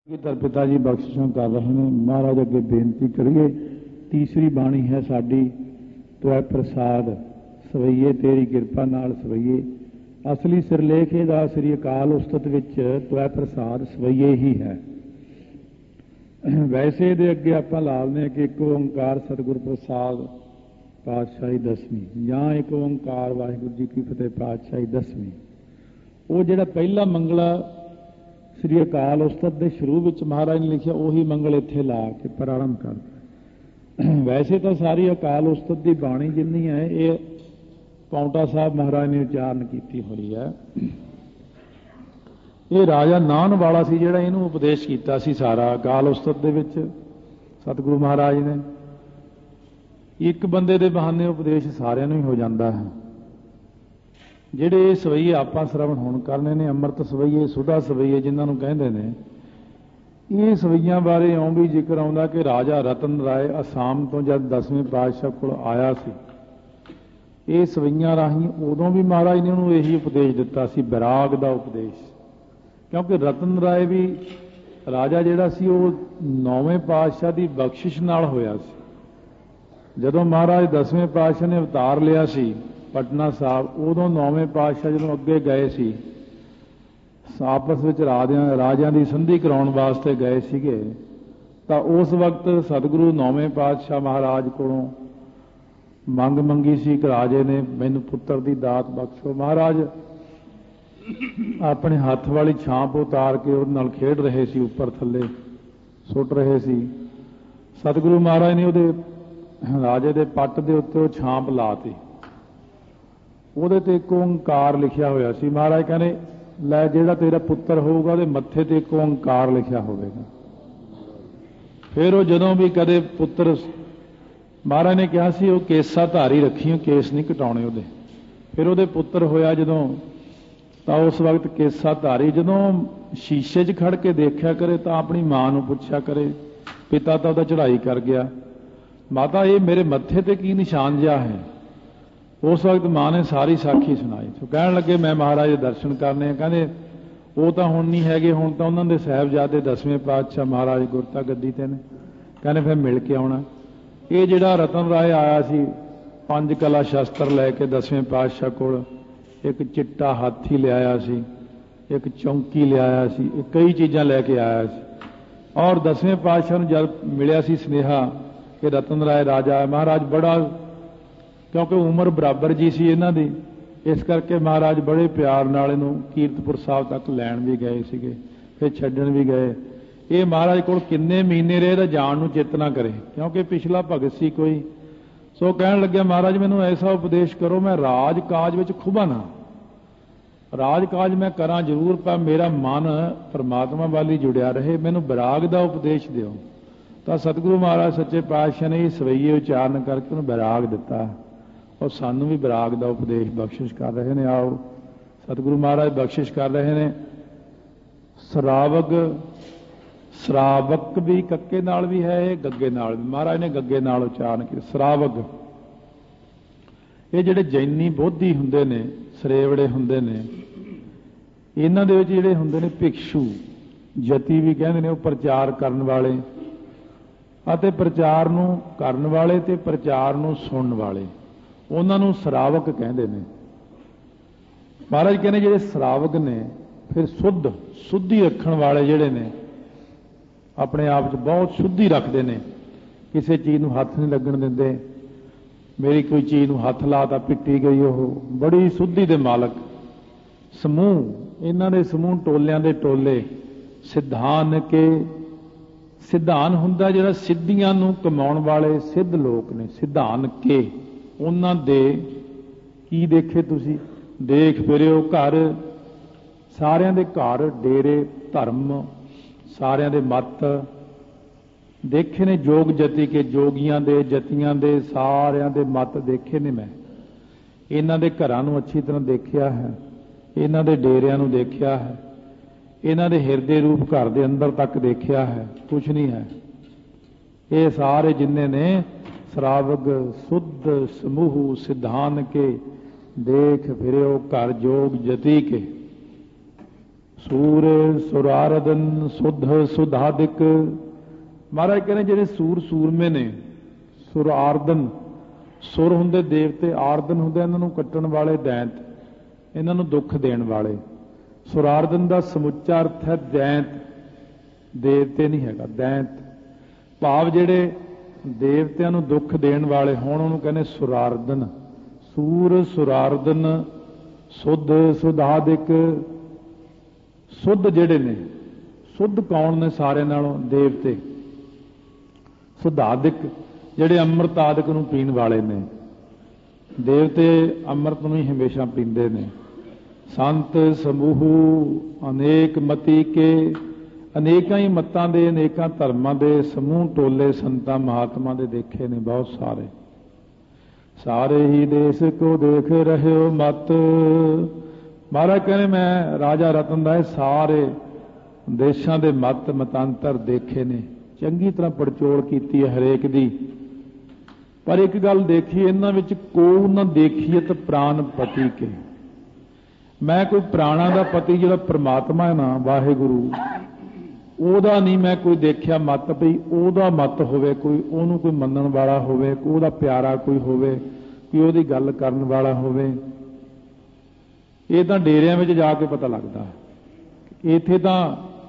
ਧਰ ਪਿਤਾ ਜੀ ਬਖਸ਼ਿਸ਼ਾਂ ਕਰ ਰਹੇ ਨੇ। ਮਹਾਰਾਜ ਅੱਗੇ ਬੇਨਤੀ ਕਰੀਏ। ਤੀਸਰੀ ਬਾਣੀ ਹੈ ਸਾਡੀ, ਤਵੈ ਪ੍ਰਸਾਦ ਸਵਈਏ ਤੇਰੀ ਕਿਰਪਾ ਨਾਲ ਸਵਈਏ। ਅਸਲੀ ਸਿਰਲੇਖ ਇਹਦਾ ਸ੍ਰੀ ਅਕਾਲ ਉਸਤਤ ਵਿੱਚ ਤਵੈ ਪ੍ਰਸਾਦ ਸਵਈਏ ਹੀ ਹੈ। ਵੈਸੇ ਇਹਦੇ ਅੱਗੇ ਆਪਾਂ ਲਾਉਂਦੇ ਕਿ ਇੱਕ ਓਂਕਾਰ ਸਤਿਗੁਰ ਪ੍ਰਸਾਦ ਪਾਤਸ਼ਾਹੀ ਦਸਵੀਂ, ਜਾਂ ਇੱਕ ਓਂਕਾਰ ਵਾਹਿਗੁਰੂ ਜੀ ਕੀ ਫਤਿਹ ਪਾਤਸ਼ਾਹੀ ਦਸਵੀਂ। ਉਹ ਜਿਹੜਾ ਪਹਿਲਾ ਮੰਗਲਾ ਸ੍ਰੀ ਅਕਾਲ ਉਸਤਤ ਦੇ ਸ਼ੁਰੂ ਵਿੱਚ ਮਹਾਰਾਜ ਨੇ ਲਿਖਿਆ, ਉਹੀ ਮੰਗਲ ਇੱਥੇ ਲਾ ਕੇ ਪ੍ਰਾਰੰਭ ਕਰਦਾ। ਵੈਸੇ ਤਾਂ ਸਾਰੀ ਅਕਾਲ ਉਸਤਤ ਦੀ ਬਾਣੀ ਜਿੰਨੀ ਹੈ ਇਹ ਪਾਉਂਟਾ ਸਾਹਿਬ ਮਹਾਰਾਜ ਨੇ ਉਚਾਰਨ ਕੀਤੀ ਹੋਈ ਹੈ। ਇਹ ਰਾਜਾ ਨਾਹਨ ਵਾਲਾ ਸੀ ਜਿਹੜਾ ਇਹਨੂੰ ਉਪਦੇਸ਼ ਕੀਤਾ ਸੀ ਸਾਰਾ ਅਕਾਲ ਉਸਤਤ ਦੇ ਵਿੱਚ ਸਤਿਗੁਰੂ ਮਹਾਰਾਜ ਨੇ। ਇੱਕ ਬੰਦੇ ਦੇ ਬਹਾਨੇ ਉਪਦੇਸ਼ ਸਾਰਿਆਂ ਨੂੰ ਹੀ ਹੋ ਜਾਂਦਾ ਹੈ। ਜਿਹੜੇ ਸਵਈਏ ਆਪਾਂ ਸ਼ਰਵਣ ਹੁਣ ਕਰਨੇ ਨੇ, ਅੰਮ੍ਰਿਤ ਸਵਈਏ, ਸੁਧਾ ਸਵਈਏ ਜਿਨ੍ਹਾਂ ਨੂੰ ਕਹਿੰਦੇ ਨੇ, ਇਹ ਸਵਈਆਂ ਬਾਰੇ ਇਉਂ ਵੀ ਜ਼ਿਕਰ ਆਉਂਦਾ ਕਿ ਰਾਜਾ ਰਤਨ ਰਾਏ ਅਸਾਮ ਤੋਂ ਜਦ 10ਵੇਂ ਪਾਤਸ਼ਾਹ ਕੋਲ ਆਇਆ ਸੀ, ਇਹ ਸਵਈਆਂ ਰਾਹੀਂ ਉਦੋਂ ਵੀ ਮਹਾਰਾਜ ਨੇ ਉਹਨੂੰ ਇਹੀ ਉਪਦੇਸ਼ ਦਿੱਤਾ ਸੀ, ਵਿਰਾਗ ਦਾ ਉਪਦੇਸ਼। ਕਿਉਂਕਿ ਰਤਨ ਰਾਏ ਵੀ ਰਾਜਾ ਜਿਹੜਾ ਸੀ ਉਹ 9ਵੇਂ ਪਾਤਸ਼ਾਹ ਦੀ ਬਖਸ਼ਿਸ਼ ਨਾਲ ਹੋਇਆ ਸੀ। ਜਦੋਂ ਮਹਾਰਾਜ 10ਵੇਂ ਪਾਤਸ਼ਾਹ ਨੇ ਅਵਤਾਰ ਲਿਆ ਸੀ ਪਟਨਾ ਸਾਹਿਬ, ਉਦੋਂ 9ਵੇਂ ਪਾਤਸ਼ਾਹ ਜਦੋਂ ਅੱਗੇ ਗਏ ਸੀ ਆਪਸ ਵਿੱਚ ਰਾਜਿਆਂ ਦੀ ਸੰਧੀ ਕਰਾਉਣ ਵਾਸਤੇ ਗਏ ਸੀਗੇ, ਤਾਂ ਉਸ ਵਕਤ ਸਤਿਗੁਰੂ 9ਵੇਂ ਪਾਤਸ਼ਾਹ ਮਹਾਰਾਜ ਕੋਲੋਂ ਮੰਗ ਮੰਗੀ ਸੀ ਕਿ ਰਾਜੇ ਨੇ ਮੈਨੂੰ ਪੁੱਤਰ ਦੀ ਦਾਤ ਬਖਸ਼ੋ। ਮਹਾਰਾਜ ਆਪਣੇ ਹੱਥ ਵਾਲੀ ਛਾਂਪ ਉਤਾਰ ਕੇ ਉਹਦੇ ਨਾਲ ਖੇਡ ਰਹੇ ਸੀ, ਉੱਪਰ ਥੱਲੇ ਸੁੱਟ ਰਹੇ ਸੀ। ਸਤਿਗੁਰੂ ਮਹਾਰਾਜ ਨੇ ਉਹਦੇ ਰਾਜੇ ਦੇ ਪੱਟ ਦੇ ਉੱਤੇ ਉਹ ਛਾਂਪ ਲਾਤੀ, ਉਹਦੇ ਤੇ ਇੱਕ ਓਂਕਾਰ ਲਿਖਿਆ ਹੋਇਆ ਸੀ। ਮਹਾਰਾਜ ਕਹਿੰਦੇ ਲੈ ਜਿਹੜਾ ਤੇਰਾ ਪੁੱਤਰ ਹੋਊਗਾ ਉਹਦੇ ਮੱਥੇ ਤੇ ਇੱਕ ਓਂਕਾਰ ਲਿਖਿਆ ਹੋਵੇਗਾ। ਫਿਰ ਉਹ ਜਦੋਂ ਵੀ ਕਦੇ ਪੁੱਤਰ, ਮਹਾਰਾਜ ਨੇ ਕਿਹਾ ਸੀ ਉਹ ਕੇਸਾ ਧਾਰੀ ਰੱਖੀਓ, ਕੇਸ ਨਹੀਂ ਘਟਾਉਣੇ ਉਹਦੇ। ਫਿਰ ਉਹਦੇ ਪੁੱਤਰ ਹੋਇਆ ਜਦੋਂ, ਤਾਂ ਉਸ ਵਕਤ ਕੇਸਾ ਧਾਰੀ ਜਦੋਂ ਸ਼ੀਸ਼ੇ 'ਚ ਖੜ ਕੇ ਦੇਖਿਆ ਕਰੇ ਤਾਂ ਆਪਣੀ ਮਾਂ ਨੂੰ ਪੁੱਛਿਆ ਕਰੇ, ਪਿਤਾ ਤਾਂ ਉਹਦਾ ਚੜ੍ਹਾਈ ਕਰ ਗਿਆ, ਮਾਤਾ ਇਹ ਮੇਰੇ ਮੱਥੇ ਤੇ ਕੀ ਨਿਸ਼ਾਨ ਜਿਹਾ ਹੈ। ਉਸ ਵਕਤ ਮਾਂ ਨੇ ਸਾਰੀ ਸਾਖੀ ਸੁਣਾਈ। ਸੋ ਕਹਿਣ ਲੱਗੇ ਮੈਂ ਮਹਾਰਾਜ ਦੇ ਦਰਸ਼ਨ ਕਰਨੇ ਆ। ਕਹਿੰਦੇ ਉਹ ਤਾਂ ਹੁਣ ਨਹੀਂ ਹੈਗੇ, ਹੁਣ ਤਾਂ ਉਹਨਾਂ ਦੇ ਸਾਹਿਬਜ਼ਾਦੇ 10ਵੇਂ ਪਾਤਸ਼ਾਹ ਮਹਾਰਾਜ ਗੁਰਤਾ ਗੱਦੀ ਤੇ ਨੇ। ਕਹਿੰਦੇ ਫਿਰ ਮਿਲ ਕੇ ਆਉਣਾ। ਇਹ ਜਿਹੜਾ ਰਤਨ ਰਾਏ ਆਇਆ ਸੀ 5 ਕਲਾ ਸ਼ਸਤਰ ਲੈ ਕੇ 10ਵੇਂ ਪਾਤਸ਼ਾਹ ਕੋਲ, ਇੱਕ ਚਿੱਟਾ ਹਾਥੀ ਲਿਆਇਆ ਸੀ, ਇੱਕ ਚੌਂਕੀ ਲਿਆਇਆ ਸੀ, ਇਹ ਕਈ ਚੀਜ਼ਾਂ ਲੈ ਕੇ ਆਇਆ ਸੀ। ਔਰ 10ਵੇਂ ਪਾਤਸ਼ਾਹ ਨੂੰ ਜਦ ਮਿਲਿਆ ਸੀ ਸੁਨੇਹਾ ਕਿ ਰਤਨ ਰਾਏ ਰਾਜਾ, ਮਹਾਰਾਜ ਬੜਾ, ਕਿਉਂਕਿ ਉਮਰ ਬਰਾਬਰ ਜੀ ਸੀ ਇਹਨਾਂ ਦੀ, ਇਸ ਕਰਕੇ ਮਹਾਰਾਜ ਬੜੇ ਪਿਆਰ ਨਾਲ ਇਹਨੂੰ ਕੀਰਤਪੁਰ ਸਾਹਿਬ ਤੱਕ ਲੈਣ ਵੀ ਗਏ ਸੀਗੇ, ਫਿਰ ਛੱਡਣ ਵੀ ਗਏ। ਇਹ ਮਹਾਰਾਜ ਕੋਲ ਕਿੰਨੇ ਮਹੀਨੇ ਰਹੇ ਤਾਂ ਜਾਣ ਨੂੰ ਚਿੱਤ ਨਾ ਕਰੇ, ਕਿਉਂਕਿ ਪਿਛਲਾ ਭਗਤ ਸੀ ਕੋਈ। ਸੋ ਕਹਿਣ ਲੱਗਿਆ ਮਹਾਰਾਜ ਮੈਨੂੰ ਐਸਾ ਉਪਦੇਸ਼ ਕਰੋ ਮੈਂ ਰਾਜ ਕਾਜ ਵਿੱਚ ਖੁੱਭਾ ਨਾ। ਰਾਜ ਕਾਜ ਮੈਂ ਕਰਾਂ ਜ਼ਰੂਰ, ਪਰ ਮੇਰਾ ਮਨ ਪਰਮਾਤਮਾ ਵੱਲ ਹੀ ਜੁੜਿਆ ਰਹੇ, ਮੈਨੂੰ ਵਿਰਾਗ ਦਾ ਉਪਦੇਸ਼ ਦਿਓ। ਤਾਂ ਸਤਿਗੁਰੂ ਮਹਾਰਾਜ ਸੱਚੇ ਪਾਤਸ਼ਾਹ ਨੇ ਇਹ ਸਵਈਏ ਉਚਾਰਨ ਕਰਕੇ ਉਹਨੂੰ ਵਿਰਾਗ ਦਿੱਤਾ, ਔਰ ਸਾਨੂੰ ਵੀ ਵਿਰਾਗ ਦਾ ਉਪਦੇਸ਼ ਬਖਸ਼ਿਸ਼ ਕਰ ਰਹੇ ਨੇ। ਆਓ ਸਤਿਗੁਰੂ ਮਹਾਰਾਜ ਬਖਸ਼ਿਸ਼ ਕਰ ਰਹੇ ਨੇ। ਸਰਾਵਗ, ਸਰਾਵਕ ਵੀ ਕੱਕੇ ਨਾਲ ਵੀ ਹੈ, ਇਹ ਗੱਗੇ ਨਾਲ ਵੀ, ਮਹਾਰਾਜ ਨੇ ਗੱਗੇ ਨਾਲ ਉਚਾਰਨ ਕੀਤਾ। ਸਰਾਵਗ ਇਹ ਜਿਹੜੇ ਜੈਨੀ ਬੋਧੀ ਹੁੰਦੇ ਨੇ, ਸਰੇਵੜੇ ਹੁੰਦੇ ਨੇ, ਇਹਨਾਂ ਦੇ ਵਿੱਚ ਜਿਹੜੇ ਹੁੰਦੇ ਨੇ ਭਿਕਸ਼ੂ, ਜਤੀ ਵੀ ਕਹਿੰਦੇ ਨੇ, ਉਹ ਪ੍ਰਚਾਰ ਕਰਨ ਵਾਲੇ ਅਤੇ ਪ੍ਰਚਾਰ ਨੂੰ ਕਰਨ ਵਾਲੇ ਤੇ ਪ੍ਰਚਾਰ ਨੂੰ ਸੁਣਨ ਵਾਲੇ, ਉਹਨਾਂ ਨੂੰ ਸਰਾਵਕ ਕਹਿੰਦੇ ਨੇ। ਮਹਾਰਾਜ ਕਹਿੰਦੇ ਜਿਹੜੇ ਸਰਾਵਕ ਨੇ, ਫਿਰ ਸੁੱਧੀ ਰੱਖਣ ਵਾਲੇ ਜਿਹੜੇ ਨੇ, ਆਪਣੇ ਆਪ 'ਚ ਬਹੁਤ ਸ਼ੁੱਧੀ ਰੱਖਦੇ ਨੇ, ਕਿਸੇ ਚੀਜ਼ ਨੂੰ ਹੱਥ ਨਹੀਂ ਲੱਗਣ ਦਿੰਦੇ। ਮੇਰੀ ਕੋਈ ਚੀਜ਼ ਨੂੰ ਹੱਥ ਲਾ ਤਾਂ ਪਿੱਟੀ ਗਈ, ਉਹ ਬੜੀ ਸ਼ੁੱਧੀ ਦੇ ਮਾਲਕ। ਸਮੂਹ, ਇਹਨਾਂ ਦੇ ਸਮੂਹ ਟੋਲਿਆਂ ਦੇ ਟੋਲੇ। ਸਿਧਾਨ ਕੇ, ਸਿਧਾਨ ਹੁੰਦਾ ਜਿਹੜਾ ਸਿੱਧੀਆਂ ਨੂੰ ਕਮਾਉਣ ਵਾਲੇ ਸਿੱਧ ਲੋਕ ਨੇ। ਸਿਧਾਨ ਕੇ ਉਹਨਾਂ ਦੇ ਕੀ ਦੇਖੇ ਤੁਸੀਂ, ਦੇਖ ਫਿਰਿਓ ਘਰ, ਸਾਰਿਆਂ ਦੇ ਘਰ, ਡੇਰੇ, ਧਰਮ, ਸਾਰਿਆਂ ਦੇ ਮਤ ਦੇਖੇ ਨੇ। ਜੋਗ ਜਤੀ ਕੇ, ਜੋਗੀਆਂ ਦੇ, ਜਤੀਆਂ ਦੇ, ਸਾਰਿਆਂ ਦੇ ਮਤ ਦੇਖੇ ਨੇ ਮੈਂ। ਇਹਨਾਂ ਦੇ ਘਰਾਂ ਨੂੰ ਅੱਛੀ ਤਰ੍ਹਾਂ ਦੇਖਿਆ ਹੈ, ਇਹਨਾਂ ਦੇ ਡੇਰਿਆਂ ਨੂੰ ਦੇਖਿਆ ਹੈ, ਇਹਨਾਂ ਦੇ ਹਿਰਦੇ ਰੂਪ ਘਰ ਦੇ ਅੰਦਰ ਤੱਕ ਦੇਖਿਆ ਹੈ, ਕੁਛ ਨਹੀਂ ਹੈ। ਇਹ ਸਾਰੇ ਜਿੰਨੇ ਨੇ ਸਰਾਵਗ, ਸੁਧ, ਸਮੂਹ, ਸਿਧਾਨ ਕੇ, ਦੇਖ ਫਿਰਿਓ ਘਰ, ਜੋਗ ਜਤੀ ਕੇ। सूर सुरारदन सुध सुधादिक। महाराज कहने ਜਿਹੜੇ ਸੂਰ ਸੂਰਮੇ ਨੇ, ਸੁਰ ਆਰਦਨ, ਸੁਰ ਹੁੰਦੇ ਦੇਵਤੇ, ਆਰਦਨ ਹੁੰਦੇ ਇਹਨਾਂ ਨੂੰ ਕੱਟਣ ਵਾਲੇ ਦੈਂਤ, ਇਹਨਾਂ ਨੂੰ ਦੁੱਖ ਦੇਣ ਵਾਲੇ। ਸੁਰਾਰਦਨ ਦਾ ਸਮੁੱਚਾ ਅਰਥ ਹੈ ਦੈਂਤ, ਦੇਵਤੇ ਨਹੀਂ ਹੈਗਾ, ਦੈਂਤ ਭਾਵ ਜਿਹੜੇ ਦੇਵਤਿਆਂ ਨੂੰ ਦੁੱਖ ਦੇਣ ਵਾਲੇ ਹੋਣ ਉਹਨੂੰ ਕਹਿੰਦੇ ਸੁਰਾਰਦਨ। ਸੂਰ ਸੁਰਾਰਦਨ ਸੁਧ ਸੁਧਾਦਿਕ। ਸੁਧ ਜਿਹੜੇ ਨੇ, ਸੁਧ ਕੌਣ ਨੇ ਸਾਰਿਆਂ ਨਾਲੋਂ? ਦੇਵਤੇ। ਸੁਧਾਦਿਕ ਜਿਹੜੇ ਅੰਮ੍ਰਿਤ ਆਦਿਕ ਨੂੰ ਪੀਣ ਵਾਲੇ ਨੇ। ਦੇਵਤੇ ਅੰਮ੍ਰਿਤ ਨੂੰ ਹੀ ਹਮੇਸ਼ਾ ਪੀਂਦੇ ਨੇ। ਸੰਤ ਸਮੂਹ ਅਨੇਕ ਮਤੀ ਕੇ। ਅਨੇਕਾਂ ਹੀ ਮਤਾਂ ਦੇ, ਅਨੇਕਾਂ ਧਰਮਾਂ ਦੇ ਸਮੂਹ ਟੋਲੇ ਸੰਤਾਂ ਮਹਾਤਮਾ ਦੇ ਦੇਖੇ ਨੇ ਬਹੁਤ ਸਾਰੇ। ਸਾਰੇ ਹੀ ਦੇਸ਼ ਕੋ ਦੇਖ ਰਹਿਓ ਮਤ। ਮਹਾਰਾਜ ਕਹਿੰਦੇ ਮੈਂ ਰਾਜਾ ਰਤਨ ਦਾ ਸਾਰੇ ਦੇਸ਼ਾਂ ਦੇ ਮਤ ਮਤਾਂਤਰ ਦੇਖੇ ਨੇ, ਚੰਗੀ ਤਰ੍ਹਾਂ ਪੜਚੋਲ ਕੀਤੀ ਹੈ ਹਰੇਕ ਦੀ। ਪਰ ਇੱਕ ਗੱਲ ਦੇਖੀ, ਇਹਨਾਂ ਵਿੱਚ ਕੋ ਨਾ ਦੇਖੀਏ ਪ੍ਰਾਨ ਪਤੀ ਕੇ। ਮੈਂ ਕੋਈ ਪ੍ਰਾਣਾ ਦਾ ਪਤੀ ਜਿਹੜਾ ਪ੍ਰਮਾਤਮਾ ਹੈ ਨਾ, ਵਾਹਿਗੁਰੂ, ਉਹਦਾ ਨਹੀਂ ਮੈਂ ਕੋਈ ਦੇਖਿਆ ਮਤ ਵੀ ਉਹਦਾ ਮਤ ਹੋਵੇ, ਕੋਈ ਉਹਨੂੰ ਕੋਈ ਮੰਨਣ ਵਾਲਾ ਹੋਵੇ, ਕੋਈ ਉਹਦਾ ਪਿਆਰਾ ਕੋਈ ਹੋਵੇ, ਕੋਈ ਉਹਦੀ ਗੱਲ ਕਰਨ ਵਾਲਾ ਹੋਵੇ। ਇਹ ਤਾਂ ਡੇਰਿਆਂ ਵਿੱਚ ਜਾ ਕੇ ਪਤਾ ਲੱਗਦਾ। ਇੱਥੇ ਤਾਂ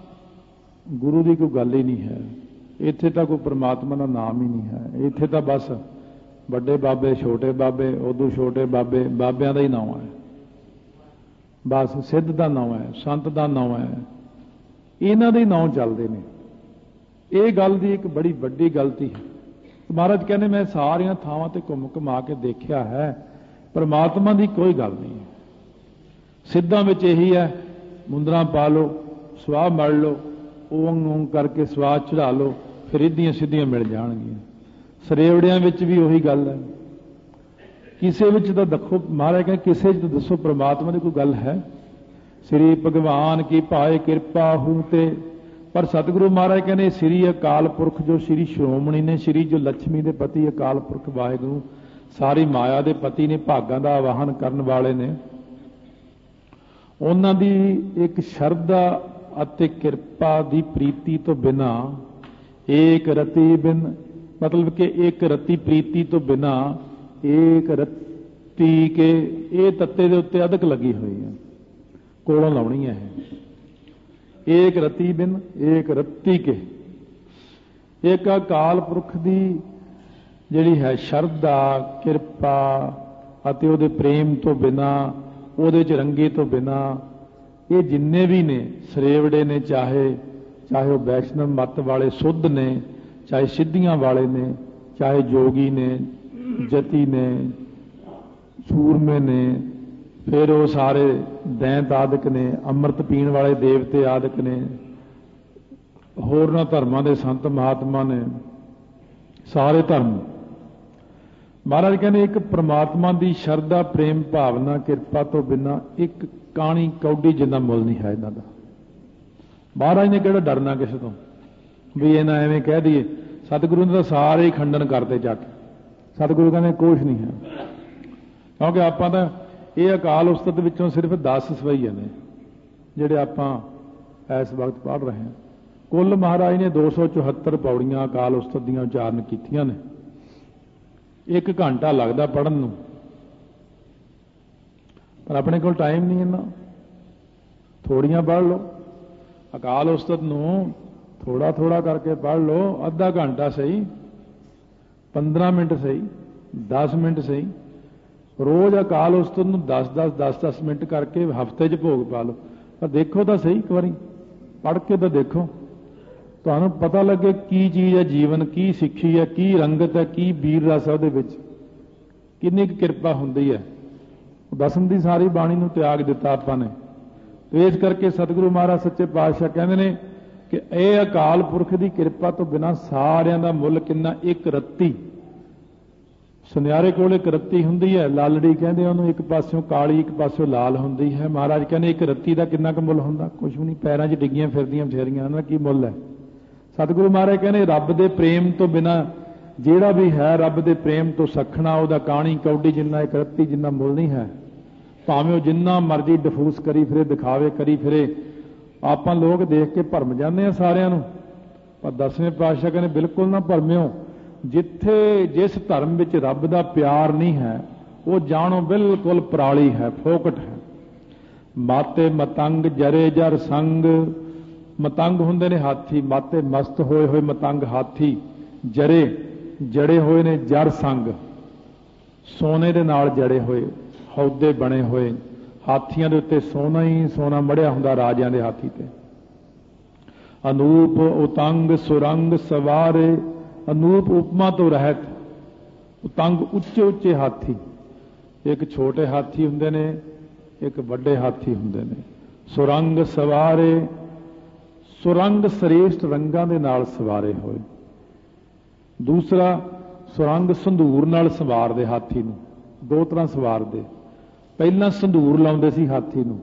ਗੁਰੂ ਦੀ ਕੋਈ ਗੱਲ ਹੀ ਨਹੀਂ ਹੈ, ਇੱਥੇ ਤਾਂ ਕੋਈ ਪ੍ਰਮਾਤਮਾ ਦਾ ਨਾਮ ਹੀ ਨਹੀਂ ਹੈ। ਇੱਥੇ ਤਾਂ ਬਸ ਵੱਡੇ ਬਾਬੇ, ਛੋਟੇ ਬਾਬੇ, ਉਦੋਂ ਛੋਟੇ ਬਾਬੇ, ਬਾਬਿਆਂ ਦਾ ਹੀ ਨਾਮ ਹੈ, ਬਸ ਸਿੱਧ ਦਾ ਨਾਮ ਹੈ, ਸੰਤ ਦਾ ਨਾਮ ਹੈ, ਇਹਨਾਂ ਦੇ ਨਾਮ ਚੱਲਦੇ ਨੇ। ਇਹ ਗੱਲ ਦੀ ਇੱਕ ਬੜੀ ਵੱਡੀ ਗਲਤੀ ਹੈ। ਮਹਾਰਾਜ ਕਹਿੰਦੇ ਮੈਂ ਸਾਰੀਆਂ ਥਾਵਾਂ ਤੇ ਘੁੰਮ ਘੁਮਾ ਕੇ ਦੇਖਿਆ ਹੈ, ਪਰਮਾਤਮਾ ਦੀ ਕੋਈ ਗੱਲ ਨਹੀਂ ਹੈ। ਸਿੱਧਾਂ ਵਿੱਚ ਇਹੀ ਹੈ, ਮੁੰਦਰਾਂ ਪਾ ਲਓ, ਸਵਾਹ ਮੜ ਲਓ, ਓਮ ਓਮ ਕਰਕੇ ਸਵਾਹ ਚੜਾ ਲਓ, ਫਿਰ ਇੱਧੀਆਂ ਸਿੱਧੀਆਂ ਮਿਲ ਜਾਣਗੀਆਂ। ਸਰੇਵੜਿਆਂ ਵਿੱਚ ਵੀ ਉਹੀ ਗੱਲ ਹੈ। ਕਿਸੇ ਵਿੱਚ ਤਾਂ ਦੇਖੋ, ਮਹਾਰਾਜ ਕਹਿੰਦੇ ਕਿਸੇ ਵਿੱਚ ਤਾਂ ਦੱਸੋ ਪ੍ਰਮਾਤਮਾ ਦੀ ਕੋਈ ਗੱਲ ਹੈ। ਸ੍ਰੀ ਭਗਵਾਨ ਕੀ ਭਾਏ ਕਿਰਪਾ ਹੂੰ ਤੇ। ਪਰ ਸਤਿਗੁਰੂ ਮਹਾਰਾਜ ਕਹਿੰਦੇ ਸ੍ਰੀ ਅਕਾਲ ਪੁਰਖ ਜੋ ਸ੍ਰੀ ਸ਼੍ਰੋਮਣੀ ਨੇ, ਸ੍ਰੀ ਜੋ ਲక్ష్ਮੀ ਦੇ ਪਤੀ ਅਕਾਲ ਪੁਰਖ ਵਾਹਿਗੁਰੂ, ਸਾਰੀ ਮਾਇਆ ਦੇ ਪਤੀ ਨੇ, ਭਾਗਾਂ ਦਾ ਆਵਾਹਨ ਕਰਨ ਵਾਲੇ ਨੇ, ਉਹਨਾਂ ਦੀ ਇੱਕ ਸ਼ਰਧਾ ਅਤੇ ਕਿਰਪਾ ਦੀ ਪ੍ਰੀਤੀ ਤੋਂ ਬਿਨਾ, ਏਕ ਰਤੀ ਬਿਨ, ਮਤਲਬ ਕਿ ਇੱਕ ਰਤੀ ਪ੍ਰੀਤੀ ਤੋਂ ਬਿਨਾ ਏਕ ਰਤੀ ਕੇ, ਇਹ ਤੱਤੇ ਦੇ ਉੱਤੇ ਅਧਕ ਲੱਗੀ ਹੋਈ ਹੈ, ਕੋਲੋਂ ਲਾਉਣੀ ਹੈ ਇਹ। ਏਕ ਰਤੀ ਬਿਨ ਏਕ ਰਤੀ ਕੇ। ਇੱਕ ਅਕਾਲ ਪੁਰਖ ਦੀ ਜਿਹੜੀ ਹੈ ਸ਼ਰਧਾ, ਕਿਰਪਾ ਅਤੇ ਉਹਦੇ ਪ੍ਰੇਮ ਤੋਂ ਬਿਨਾ, ਉਹਦੇ ਚ ਰੰਗੇ ਤੋਂ ਬਿਨਾ, ਇਹ ਜਿੰਨੇ ਵੀ ਨੇ ਸਰੇਵੜੇ ਨੇ, ਚਾਹੇ ਉਹ ਵੈਸ਼ਨਵ ਮੱਤ ਵਾਲੇ ਸੁੱਧ ਨੇ, ਚਾਹੇ ਸਿੱਧੀਆਂ ਵਾਲੇ ਨੇ, ਚਾਹੇ ਜੋਗੀ ਨੇ, ਜਤੀ ਨੇ, ਸੂਰਮੇ ਨੇ, ਫਿਰ ਉਹ ਸਾਰੇ ਦੈਂਤ ਆਦਿਕ ਨੇ, ਅੰਮ੍ਰਿਤ ਪੀਣ ਵਾਲੇ ਦੇਵਤੇ ਆਦਿਕ ਨੇ, ਹੋਰਨਾਂ ਧਰਮਾਂ ਦੇ ਸੰਤ ਮਹਾਤਮਾ ਨੇ, ਸਾਰੇ ਧਰਮ। ਮਹਾਰਾਜ ਕਹਿੰਦੇ ਇੱਕ ਪ੍ਰਮਾਤਮਾ ਦੀ ਸ਼ਰਧਾ, ਪ੍ਰੇਮ ਭਾਵਨਾ, ਕਿਰਪਾ ਤੋਂ ਬਿਨਾਂ ਇੱਕ ਕਾਣੀ ਕੌਡੀ ਜਿੰਨਾ ਮੁੱਲ ਨਹੀਂ ਹੈ ਇਹਨਾਂ ਦਾ। ਮਹਾਰਾਜ ਨੇ ਕਿਹੜਾ ਡਰਨਾ ਕਿਸੇ ਤੋਂ ਵੀ ਇਹਨਾਂ ਐਵੇਂ ਕਹਿ ਦਈਏ। ਸਤਿਗੁਰੂ ਨੇ ਤਾਂ ਸਾਰੇ ਹੀ ਖੰਡਨ ਕਰਦੇ ਜੱਟ। ਸਤਿਗੁਰੂ ਕਹਿੰਦੇ ਕੁਛ ਨਹੀਂ ਹੈ, ਕਿਉਂਕਿ ਆਪਾਂ ਤਾਂ ਇਹ ਅਕਾਲ ਉਸਤਤ ਵਿੱਚੋਂ ਸਿਰਫ 10 ਸਵਈਏ ਨੇ ਜਿਹੜੇ ਆਪਾਂ ਇਸ ਵਕਤ ਪੜ੍ਹ ਰਹੇ ਹਾਂ। ਕੁੱਲ ਮਹਾਰਾਜ ਨੇ 274 ਪੌੜੀਆਂ ਅਕਾਲ ਉਸਤਤ ਦੀਆਂ ਉਚਾਰਨ ਕੀਤੀਆਂ ਨੇ। 1 ਘੰਟਾ ਲੱਗਦਾ ਪੜ੍ਹਨ ਨੂੰ, ਪਰ ਆਪਣੇ ਕੋਲ ਟਾਈਮ ਨਹੀਂ ਇੰਨਾ। ਥੋੜੀਆਂ ਪੜ੍ਹ ਲਓ, ਅਕਾਲ ਉਸਤਤ ਨੂੰ ਥੋੜਾ ਥੋੜਾ ਕਰਕੇ ਪੜ੍ਹ ਲਓ, ਅੱਧਾ ਘੰਟਾ ਸਹੀ, 15 ਮਿੰਟ ਸਹੀ, 10 ਮਿੰਟ ਸਹੀ, ਰੋਜ਼ ਅਕਾਲ ਉਸਤਤ ਨੂੰ 10-10 ਮਿੰਟ ਕਰਕੇ ਹਫ਼ਤੇ 'ਚ ਭੋਗ ਪਾ ਲਓ। ਪਰ ਦੇਖੋ ਤਾਂ ਸਹੀ, ਇੱਕ ਵਾਰੀ ਪੜ੍ਹ ਕੇ ਤਾਂ ਦੇਖੋ, ਤੁਹਾਨੂੰ ਪਤਾ ਲੱਗੇ ਕੀ ਚੀਜ਼ ਹੈ ਜੀਵਨ, ਕੀ ਸਿੱਖੀ ਹੈ, ਕੀ ਰੰਗਤ ਹੈ, ਕੀ ਵੀਰ ਰਸ ਹੈ ਉਹਦੇ ਵਿੱਚ, ਕਿੰਨੀ ਕੁ ਕਿਰਪਾ ਹੁੰਦੀ ਹੈ। ਦਸਮ ਦੀ ਸਾਰੀ ਬਾਣੀ ਨੂੰ ਤਿਆਗ ਦਿੱਤਾ ਆਪਾਂ ਨੇ। ਤੇ ਇਸ ਕਰਕੇ ਸਤਿਗੁਰੂ ਮਹਾਰਾਜ ਸੱਚੇ ਪਾਤਸ਼ਾਹ ਕਹਿੰਦੇ ਨੇ ਕਿ ਇਹ ਅਕਾਲ ਪੁਰਖ ਦੀ ਕਿਰਪਾ ਤੋਂ ਬਿਨਾਂ ਸਾਰਿਆਂ ਦਾ ਮੁੱਲ ਕਿੰਨਾ। ਇੱਕ ਰੱਤੀ, ਸੁਨਿਆਰੇ ਕੋਲ ਇੱਕ ਰੱਤੀ ਹੁੰਦੀ ਹੈ, ਲਾਲੜੀ ਕਹਿੰਦੇ ਉਹਨੂੰ, ਇੱਕ ਪਾਸਿਓਂ ਕਾਲੀ ਇੱਕ ਪਾਸਿਓਂ ਲਾਲ ਹੁੰਦੀ ਹੈ। ਮਹਾਰਾਜ ਕਹਿੰਦੇ ਇੱਕ ਰੱਤੀ ਦਾ ਕਿੰਨਾ ਕੁ ਮੁੱਲ ਹੁੰਦਾ? ਕੁਛ ਵੀ ਨਹੀਂ। ਪੈਰਾਂ 'ਚ ਡਿੱਗੀਆਂ ਫਿਰਦੀਆਂ ਬਥੇਰੀਆਂ, ਉਹਨਾਂ ਦਾ ਕੀ ਮੁੱਲ ਹੈ? ਸਤਿਗੁਰੂ ਮਹਾਰਾਜ ਕਹਿੰਦੇ ਰੱਬ ਦੇ ਪ੍ਰੇਮ ਤੋਂ ਬਿਨਾਂ ਜਿਹੜਾ ਵੀ ਹੈ, ਰੱਬ ਦੇ ਪ੍ਰੇਮ ਤੋਂ ਸਖਣਾ, ਉਹਦਾ ਕਾਣੀ ਕੌਡੀ ਜਿੰਨਾ, ਇੱਕ ਰੱਤੀ ਜਿੰਨਾ ਮੁੱਲ ਨਹੀਂ ਹੈ। ਭਾਵੇਂ ਉਹ ਜਿੰਨਾ ਮਰਜ਼ੀ ਡਿਫੂਸ ਕਰੀ ਫਿਰੇ, ਦਿਖਾਵੇ ਕਰੀ ਫਿਰੇ, ਆਪਾਂ ਲੋਕ ਦੇਖ ਕੇ ਭਰਮ ਜਾਂਦੇ ਆ ਸਾਰਿਆਂ ਨੂੰ, ਪਰ 10ਵੇਂ ਪਾਤਸ਼ਾਹ ਕਹਿੰਦੇ ਬਿਲਕੁਲ ਨਾ ਭਰਮਿਓ। ਜਿੱਥੇ ਜਿਸ ਧਰਮ ਵਿੱਚ ਰੱਬ ਦਾ ਪਿਆਰ ਨਹੀਂ ਹੈ ਉਹ ਜਾਣੋ ਬਿਲਕੁਲ ਪਰਾਲੀ ਹੈ, ਫੋਕਟ ਹੈ। ਮਾਤੇ ਮਤੰਗ ਜਰੇ ਜਰ ਸੰਗ, ਮਤੰਗ ਹੁੰਦੇ ਨੇ ਹਾਥੀ, ਮਾਤੇ ਮਸਤ ਹੋਏ ਹੋਏ ਮਤੰਗ ਹਾਥੀ, ਜਰੇ ਜੜੇ ਹੋਏ ਨੇ ਜਰ ਸੰਗ, ਸੋਨੇ ਦੇ ਨਾਲ ਜੜੇ ਹੋਏ ਹੌਦੇ ਬਣੇ ਹੋਏ ਹਾਥੀਆਂ ਦੇ ਉੱਤੇ ਸੋਨਾ ਹੀ ਸੋਨਾ ਮੜਿਆ ਹੁੰਦਾ ਰਾਜਿਆਂ ਦੇ ਹਾਥੀ ਤੇ। ਅਨੂਪ ਉਤੰਗ ਸੁਰੰਗ ਸਵਾਰੇ, ਅਨੂਪ ਉਪਮਾ ਤੋਂ ਰਹਿਤ, ਉਤੰਗ ਉੱਚੇ ਉੱਚੇ ਹਾਥੀ, ਇੱਕ ਛੋਟੇ ਹਾਥੀ ਹੁੰਦੇ ਨੇ, ਇੱਕ ਵੱਡੇ ਹਾਥੀ ਹੁੰਦੇ ਨੇ। ਸੁਰੰਗ ਸਵਾਰੇ, ਸੁਰੰਗ ਸ੍ਰੇਸ਼ਟ ਰੰਗਾਂ ਦੇ ਨਾਲ ਸਵਾਰੇ ਹੋਏ। ਦੂਸਰਾ ਸੁਰੰਗ ਸੰਧੂਰ ਨਾਲ ਸਵਾਰਦੇ ਹਾਥੀ ਨੂੰ, ਦੋ ਤਰ੍ਹਾਂ ਸਵਾਰਦੇ। ਪਹਿਲਾਂ ਸੰਧੂਰ ਲਾਉਂਦੇ ਸੀ ਹਾਥੀ ਨੂੰ,